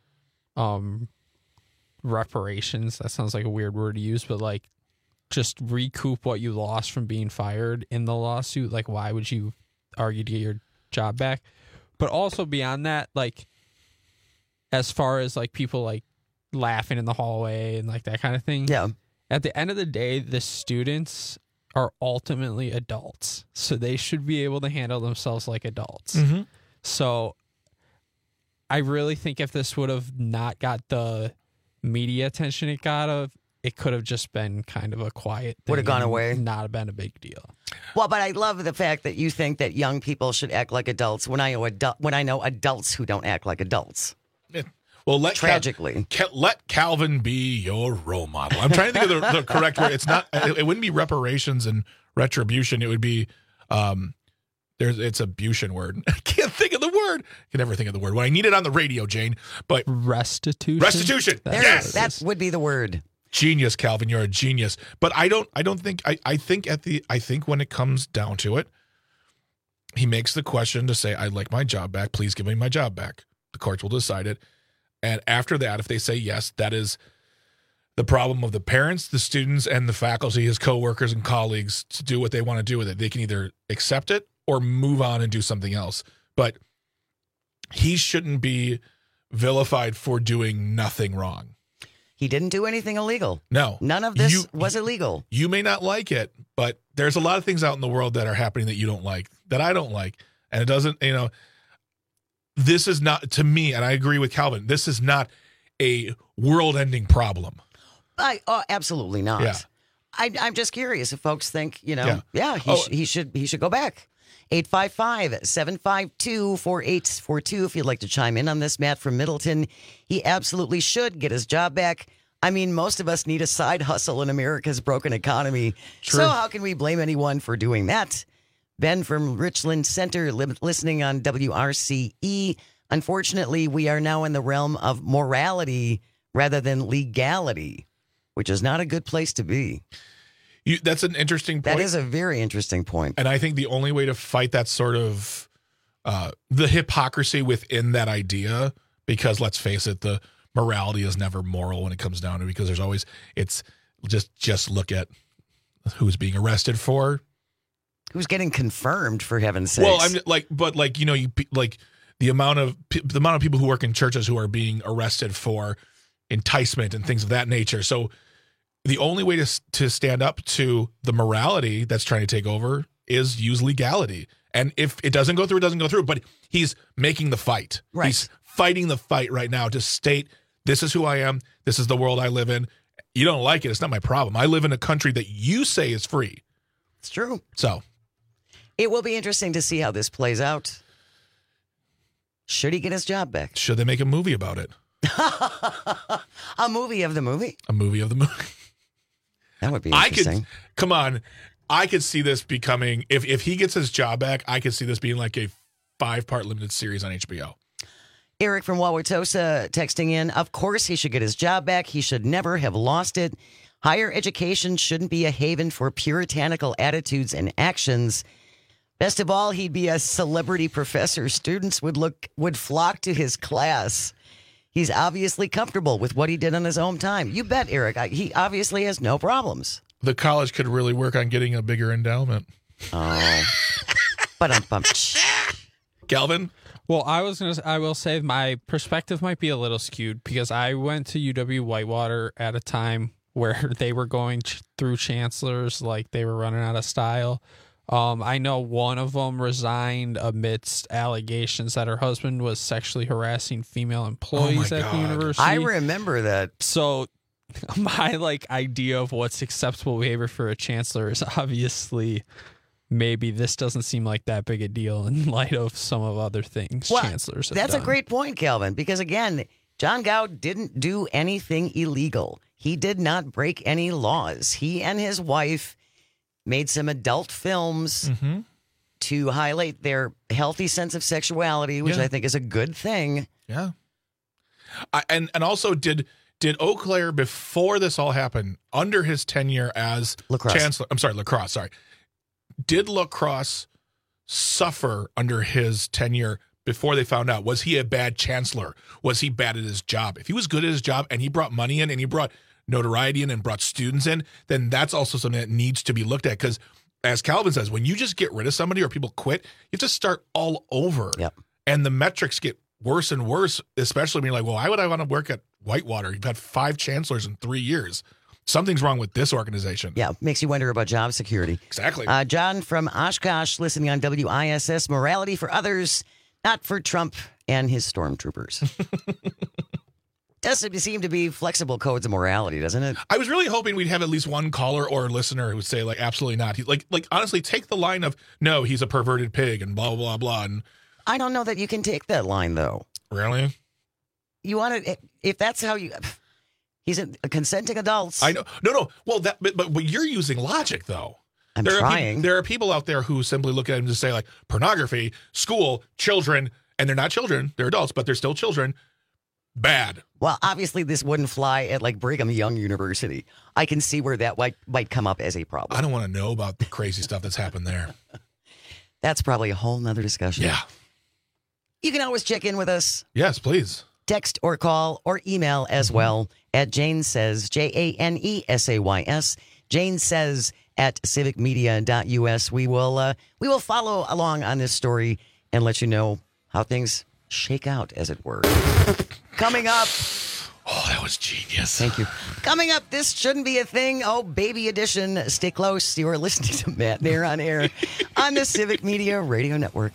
um reparations. That sounds like a weird word to use, but like just recoup what you lost from being fired in the lawsuit. Like, why would you argue to get your job back? But also beyond that, like as far as like people like laughing in the hallway and like that kind of thing. Yeah. At the end of the day, the students are ultimately adults, so they should be able to handle themselves like adults. Mm-hmm. So I really think if this would have not got the media attention it got of, it could have just been kind of a quiet thing. Would have gone and away. Not have been a big deal. Well, but I love the fact that you think that young people should act like adults when I know adult, when I know adults who don't act like adults. Yeah. Well, let Tragically. Cal- let Calvin be your role model. I'm trying to think of the, the correct word. It's not. It, it wouldn't be reparations and retribution. It would be. Um, there's. It's a Bushin word. I can't think of the word. I can never think of the word. Well, I need it on the radio, Jane. But restitution. Restitution. There Yes, that would be the word. Genius, Calvin. You're a genius. But I don't. I don't think. I. I think at the. I think when it comes down to it, he makes the question to say, "I'd like my job back. Please give me my job back." The courts will decide it. And after that, if they say yes, that is the problem of the parents, the students, and the faculty, his coworkers and colleagues to do what they want to do with it. They can either accept it or move on and do something else. But he shouldn't be vilified for doing nothing wrong. He didn't do anything illegal. No. None of this You- was illegal. You may not like it, but there's a lot of things out in the world that are happening that you don't like, that I don't like. And it doesn't, you know, this is not, to me, and I agree with Calvin, this is not a world-ending problem. I oh, absolutely not. Yeah. I, I'm just curious if folks think, you know, Yeah. yeah, he, Oh. sh- he should he should go back. eight five five, seven five two, four eight four two if you'd like to chime in on this. Matt from Middleton, he absolutely should get his job back. I mean, most of us need a side hustle in America's broken economy. True. So how can we blame anyone for doing that? Ben from Richland Center, li- listening on W R C E. Unfortunately, we are now in the realm of morality rather than legality, which is not a good place to be. You, that's an interesting point. That is a very interesting point. And I think the only way to fight that sort of uh, the hypocrisy within that idea, because let's face it, the morality is never moral when it comes down to it, because there's always it's just just look at who's being arrested for, who's getting confirmed, for heaven's sakes. Well, I'm like, but like you know, you like the amount of the amount of people who work in churches who are being arrested for enticement and things of that nature. So the only way to to stand up to the morality that's trying to take over is use legality. And if it doesn't go through, it doesn't go through. But he's making the fight. Right. He's fighting the fight right now to state, this is who I am. This is the world I live in. You don't like it. It's not my problem. I live in a country that you say is free. It's true. So it will be interesting to see how this plays out. Should he get his job back? Should they make a movie about it? A movie of the movie? A movie of the movie. That would be I interesting. could, come on. I could see this becoming, if, if he gets his job back, I could see this being like a five-part limited series on H B O. Eric from Wauwatosa texting in, of course he should get his job back. He should never have lost it. Higher education shouldn't be a haven for puritanical attitudes and actions. Best of all, he'd be a celebrity professor. Students would look would flock to his class. He's obviously comfortable with what he did on his own time. You bet, Eric. I, he obviously has no problems. The college could really work on getting a bigger endowment. Oh. But I'm pumped. Calvin? Well, I was gonna. I will say my perspective might be a little skewed because I went to U W Whitewater at a time where they were going ch- through chancellors like they were running out of style. Um, I know one of them resigned amidst allegations that her husband was sexually harassing female employees Oh my at the God. university. I remember that. So my like idea of what's acceptable behavior for a chancellor is obviously maybe this doesn't seem like that big a deal in light of some of other things Well, chancellors have That's done. a great point, Calvin, because again, John Gao didn't do anything illegal. He did not break any laws. He and his wife made some adult films mm-hmm. to highlight their healthy sense of sexuality, which Yeah. I think is a good thing. Yeah. I, and and also, did did Eau Claire, before this all happened, under his tenure as Lacrosse. chancellor, I'm sorry, Lacrosse, sorry, did Lacrosse suffer under his tenure before they found out? Was he a bad chancellor? Was he bad at his job? If he was good at his job and he brought money in and he brought notoriety in and brought students in, then that's also something that needs to be looked at. Because as Calvin says, when you just get rid of somebody or people quit, you have to start all over. Yep. And the metrics get worse and worse, especially when you're like, well, why would I want to work at Whitewater? You've had five chancellors in three years. Something's wrong with this organization. Yeah, makes you wonder about job security. Exactly. Uh, John from Oshkosh listening on W I S S. Morality for others, not for Trump and his stormtroopers. Doesn't seem to be flexible codes of morality, doesn't it? I was really hoping we'd have at least one caller or listener who would say, like, absolutely not. He, like, like honestly, take the line of, no, he's a perverted pig and blah, blah, blah, blah. And I don't know that you can take that line, though. really? You want to, if that's how you, he's a, a consenting adults. I know. No, no. Well, that, but, but, but you're using logic, though. I'm there Are trying. people, there are people out there who simply look at him and say, like, pornography, school, children, and they're not children. They're adults, but they're still children. Bad. Well, obviously, this wouldn't fly at like Brigham Young University. I can see where that might, might come up as a problem. I don't want to know about the crazy stuff that's happened there. That's probably a whole nother discussion. Yeah. You can always check in with us. Yes, please. Text or call or email as well at Jane Says, J A N E S A Y S, Jane Says at civic media dot U S. We will, uh, we will follow along on this story and let you know how things shake out, as it were. Coming up. Oh, that was genius. Thank you. Coming up, this shouldn't be a thing. Oh, baby edition. Stay close. You are listening to Matt Nair on air on the Civic Media Radio Network.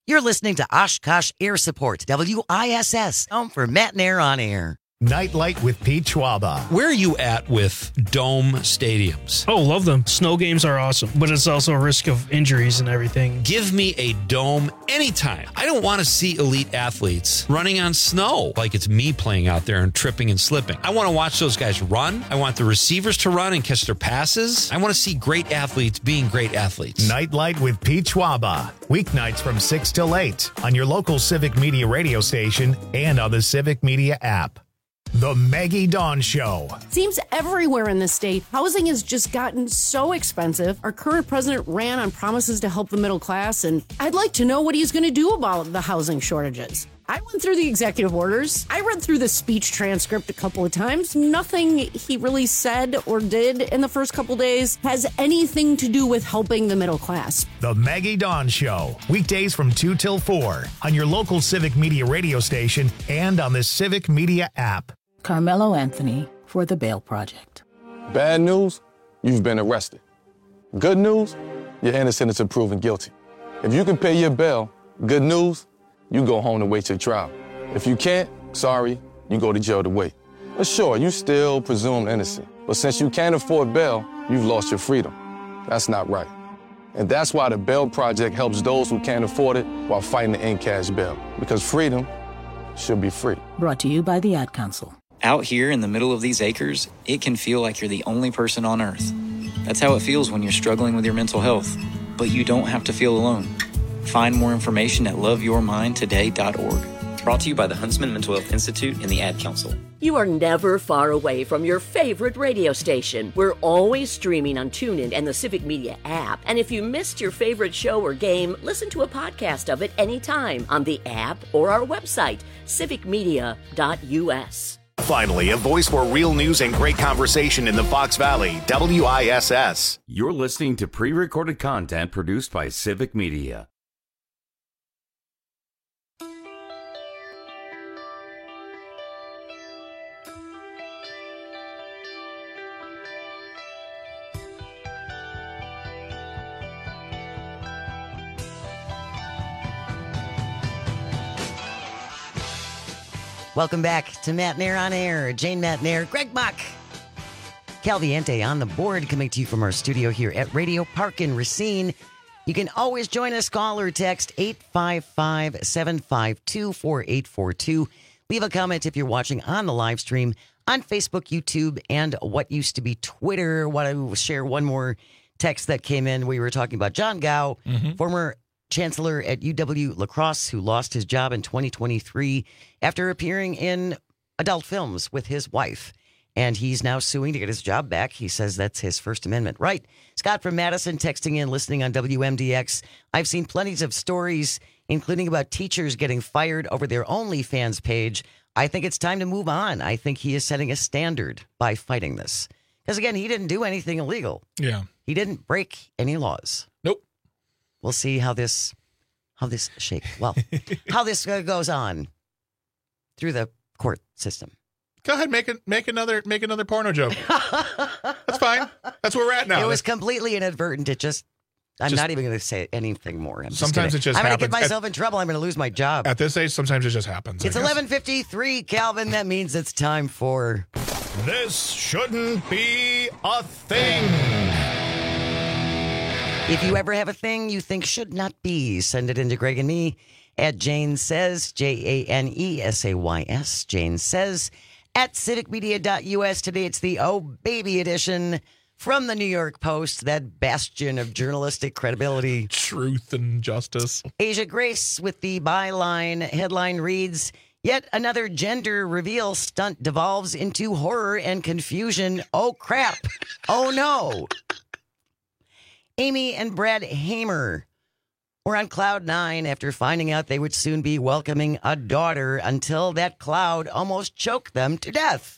You're listening to Oshkosh Air Support, W I S S, home for Matt and Air on Air. Nightlight with Pete Schwaba. Where are you at with dome stadiums? Oh, love them. Snow games are awesome, but it's also a risk of injuries and everything. Give me a dome anytime. I don't want to see elite athletes running on snow like it's me playing out there and tripping and slipping. I want to watch those guys run. I want the receivers to run and catch their passes. I want to see great athletes being great athletes. Nightlight with Pete Schwaba. Weeknights from six till eight on your local Civic Media radio station and on the Civic Media app. The Maggie Dawn Show. Seems everywhere in the state, housing has just gotten so expensive. Our current president ran on promises to help the middle class, and I'd like to know what he's going to do about the housing shortages. I went through the executive orders. I read through the speech transcript a couple of times. Nothing he really said or did in the first couple days has anything to do with helping the middle class. The Maggie Dawn Show. Weekdays from two till four on your local Civic Media radio station and on the Civic Media app. Carmelo Anthony for the Bail Project. Bad news, you've been arrested. Good news, you're innocent until proven guilty. If you can pay your bail, good news, you go home to wait your trial. If you can't, sorry, you go to jail to wait. But sure, you still presumed innocent. But since you can't afford bail, you've lost your freedom. That's not right. And that's why the Bail Project helps those who can't afford it while fighting to end cash bail. Because freedom should be free. Brought to you by the Ad Council. Out here in the middle of these acres, it can feel like you're the only person on earth. That's how it feels when you're struggling with your mental health. But you don't have to feel alone. Find more information at love your mind today dot org. Brought to you by the Huntsman Mental Health Institute and the Ad Council. You are never far away from your favorite radio station. We're always streaming on TuneIn and the Civic Media app. And if you missed your favorite show or game, listen to a podcast of it anytime on the app or our website, civic media dot u s. Finally, a voice for real news and great conversation in the Fox Valley, W I S S. You're listening to pre-recorded content produced by Civic Media. Welcome back to Matt and Air on Air. Jane Matt and Air, Greg Bach, Calviente on the board, coming to you from our studio here at Radio Park in Racine. You can always join us. Call or text eight five five, seven five two, four eight four two. Leave a comment if you're watching on the live stream on Facebook, YouTube, and what used to be Twitter. Want to share one more text that came in. We were talking about John Gow, Mhm. former chancellor at U W La Crosse, who lost his job in twenty twenty-three after appearing in adult films with his wife. And he's now suing to get his job back. He says that's his First Amendment right. Scott from Madison texting in, listening on W M D X. I've seen plenty of stories, including about teachers getting fired over their OnlyFans page. I think it's time to move on. I think he is setting a standard by fighting this. Because, again, he didn't do anything illegal. Yeah. He didn't break any laws. Nope. We'll see how this, how this shake, well, how this uh, goes on through the court system. Go ahead, make it, make another, make another porno joke. That's fine. That's where we're at now. It was completely inadvertent. It just, I'm Just- not even going to say anything more. I'm just Sometimes gonna, it just I'm going to happens. get myself in trouble. I'm going to lose my job. At this age, sometimes it just happens. I It's guess. eleven fifty-three, Calvin. That means it's time for... This shouldn't be a thing. If you ever have a thing you think should not be, send it into Greg and me at Jane Says, J A N E S A Y S, Jane Says, at civic media dot u s. Today it's the Oh Baby edition from the New York Post, that bastion of journalistic credibility. Truth and justice. Asia Grace with the byline. Headline reads, yet another gender reveal stunt devolves into horror and confusion. Oh, crap. Oh, no. Amy and Brad Hamer were on cloud nine after finding out they would soon be welcoming a daughter until that cloud almost choked them to death.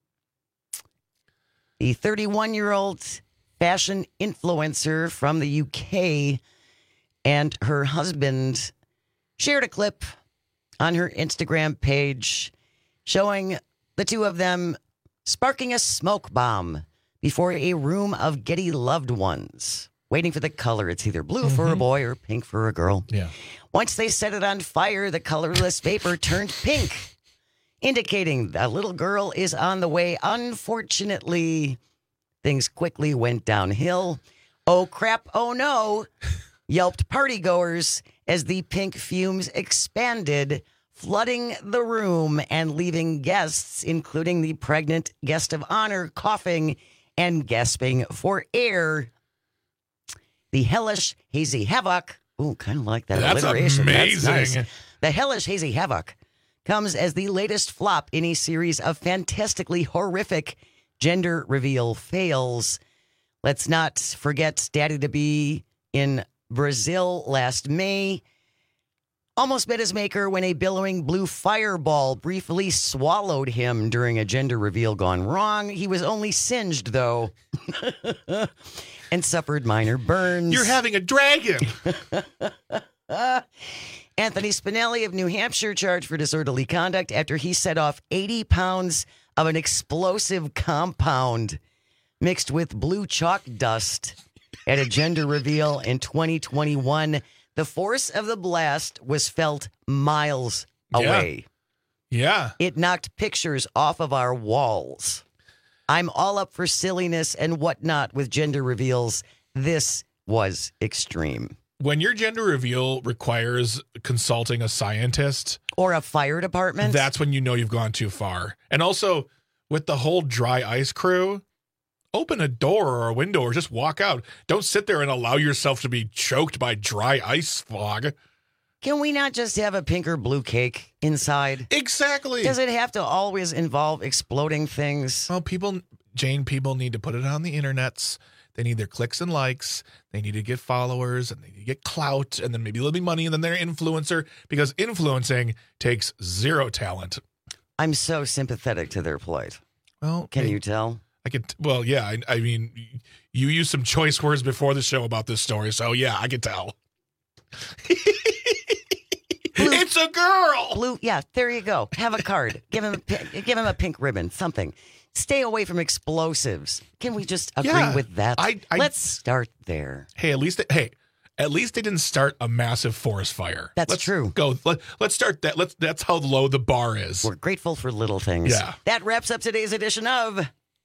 The thirty-one-year-old fashion influencer from the U K and her husband shared a clip on her Instagram page showing the two of them sparking a smoke bomb before a room of giddy loved ones. waiting for the color. It's either blue mm-hmm. for a boy or pink for a girl. Yeah. Once they set it on fire, the colorless vapor turned pink, indicating a little girl is on the way. Unfortunately, things quickly went downhill. Oh, crap. Oh, no. Yelped partygoers as the pink fumes expanded, flooding the room and leaving guests, including the pregnant guest of honor, coughing and gasping for air. The hellish hazy havoc. Ooh, kind of like that That's alliteration. amazing. That's nice. The hellish hazy havoc comes as the latest flop in a series of fantastically horrific gender reveal fails. Let's not forget Daddy to Be in Brazil last May. Almost met his maker when a billowing blue fireball briefly swallowed him during a gender reveal gone wrong. He was only singed, though, and suffered minor burns. You're having a dragon. Anthony Spinelli of New Hampshire charged for disorderly conduct after he set off eighty pounds of an explosive compound mixed with blue chalk dust at a gender reveal in twenty twenty-one. The force of the blast was felt miles away. Yeah. yeah. It knocked pictures off of our walls. I'm all up for silliness and whatnot with gender reveals. This was extreme. When your gender reveal requires consulting a scientist or a fire department, that's when you know you've gone too far. And also with the whole dry ice crew, open a door or a window or just walk out. Don't sit there and allow yourself to be choked by dry ice fog. Can we not just have a pink or blue cake inside? Exactly. Does it have to always involve exploding things? Well, people, Jane, people need to put it on the internets. They need their clicks and likes. They need to get followers and they need to get clout and then maybe a little bit of money and then they're an influencer because influencing takes zero talent. I'm so sympathetic to their plight. Well, can they, you tell? I could, well, yeah, I, I mean, you used some choice words before the show about this story, so yeah, I could tell. Blue, it's a girl. Blue, yeah, there you go. Have a card. Give him, a, give him a pink ribbon, something. Stay away from explosives. Can we just agree yeah, with that? I, I, Let's start there. Hey, at least, they, hey, at least they didn't start a massive forest fire. That's let's true. Go. Let, let's start that. Let's. That's how low the bar is. We're grateful for little things. Yeah. That wraps up today's edition of.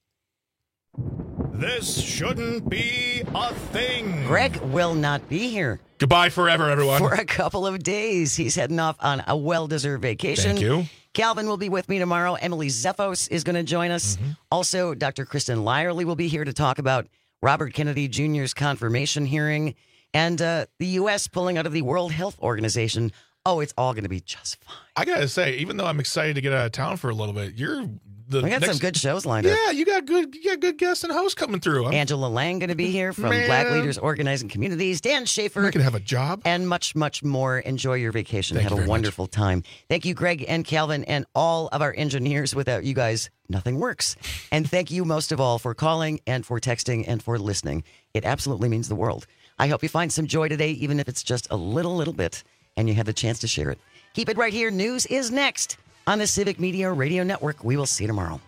This shouldn't be a thing. Greg will not be here. Goodbye forever, everyone. For a couple of days. He's heading off on a well-deserved vacation. Thank you. Calvin will be with me tomorrow. Emily Zeffos is going to join us. Mm-hmm. Also, Doctor Kristen Lyerly will be here to talk about Robert Kennedy Junior's confirmation hearing and uh, the U S pulling out of the World Health Organization. Oh, it's all going to be just fine. I got to say, even though I'm excited to get out of town for a little bit, you're... The we got next, some good shows lined up. Yeah, you got good you got good guests and hosts coming through. I'm, Angela Lang going to be here from Man. Black Leaders Organizing Communities. Dan Schaefer. I can have a job. And much, much more. Enjoy your vacation. Thank Have you a wonderful much. time. Thank you, Greg and Calvin, and all of our engineers. Without you guys, nothing works. And thank you most of all for calling and for texting and for listening. It absolutely means the world. I hope you find some joy today, even if it's just a little, little bit, and you have the chance to share it. Keep it right here. News is next on the Civic Media Radio Network. We will see you tomorrow.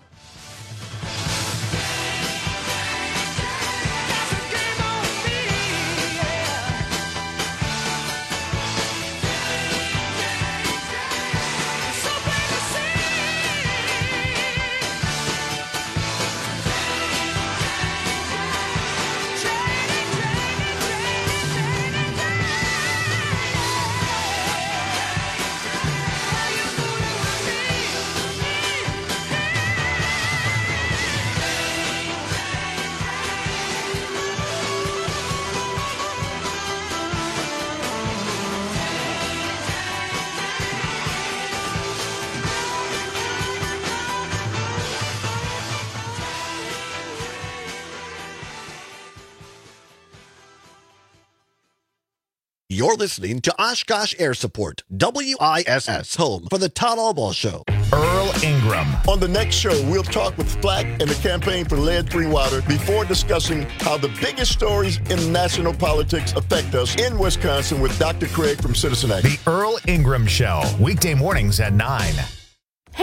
You're listening to Oshkosh Air Support, W I S S, home for the Todd Albaugh Show. Earl Ingram. On the next show, we'll talk with Flack and the campaign for lead-free water before discussing how the biggest stories in national politics affect us in Wisconsin with Doctor Craig from Citizen Action. The Earl Ingram Show, weekday mornings at nine. Hey,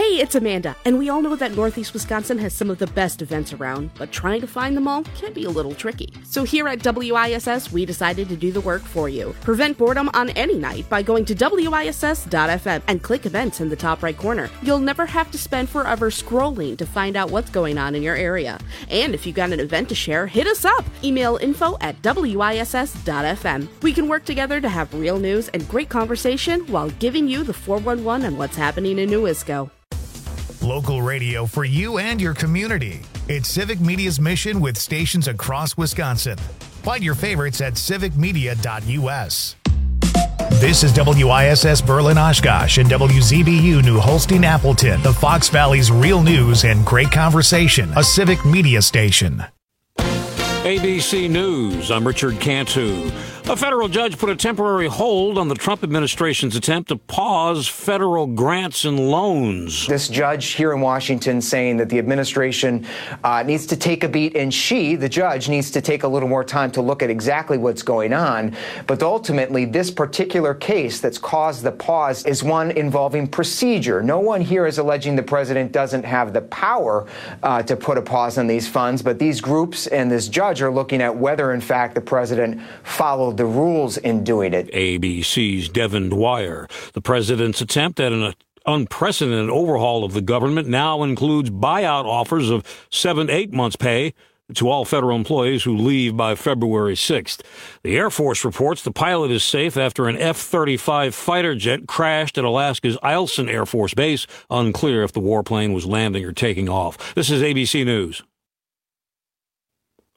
Hey, it's Amanda, and we all know that Northeast Wisconsin has some of the best events around, but trying to find them all can be a little tricky. So here at W I S S, we decided to do the work for you. Prevent boredom on any night by going to W I S S dot F M and click events in the top right corner. You'll never have to spend forever scrolling to find out what's going on in your area. And if you got an event to share, hit us up. Email info at W I S S dot F M. We can work together to have real news and great conversation while giving you the four one one on what's happening in Newisco. Local radio for you and your community. It's Civic Media's mission with stations across Wisconsin. Find your favorites at civic media dot U S. This is W I S S Berlin Oshkosh and W Z B U New Holstein Appleton, the Fox Valley's real news and great conversation, a Civic Media station. A B C News, I'm Richard Cantu. A federal judge put a temporary hold on the Trump administration's attempt to pause federal grants and loans. This judge here in Washington saying that the administration uh, needs to take a beat, and she, the judge, needs to take a little more time to look at exactly what's going on. But ultimately, this particular case that's caused the pause is one involving procedure. No one here is alleging the president doesn't have the power uh, to put a pause on these funds, but these groups and this judge are looking at whether, in fact, the president followed the rules in doing it. A B C's Devin Dwyer. The president's attempt at an unprecedented overhaul of the government now includes buyout offers of seven to eight months' pay to all federal employees who leave by February sixth. The Air Force reports the pilot is safe after an F thirty-five fighter jet crashed at Alaska's Eielson Air Force Base. Unclear if the warplane was landing or taking off. This is A B C News.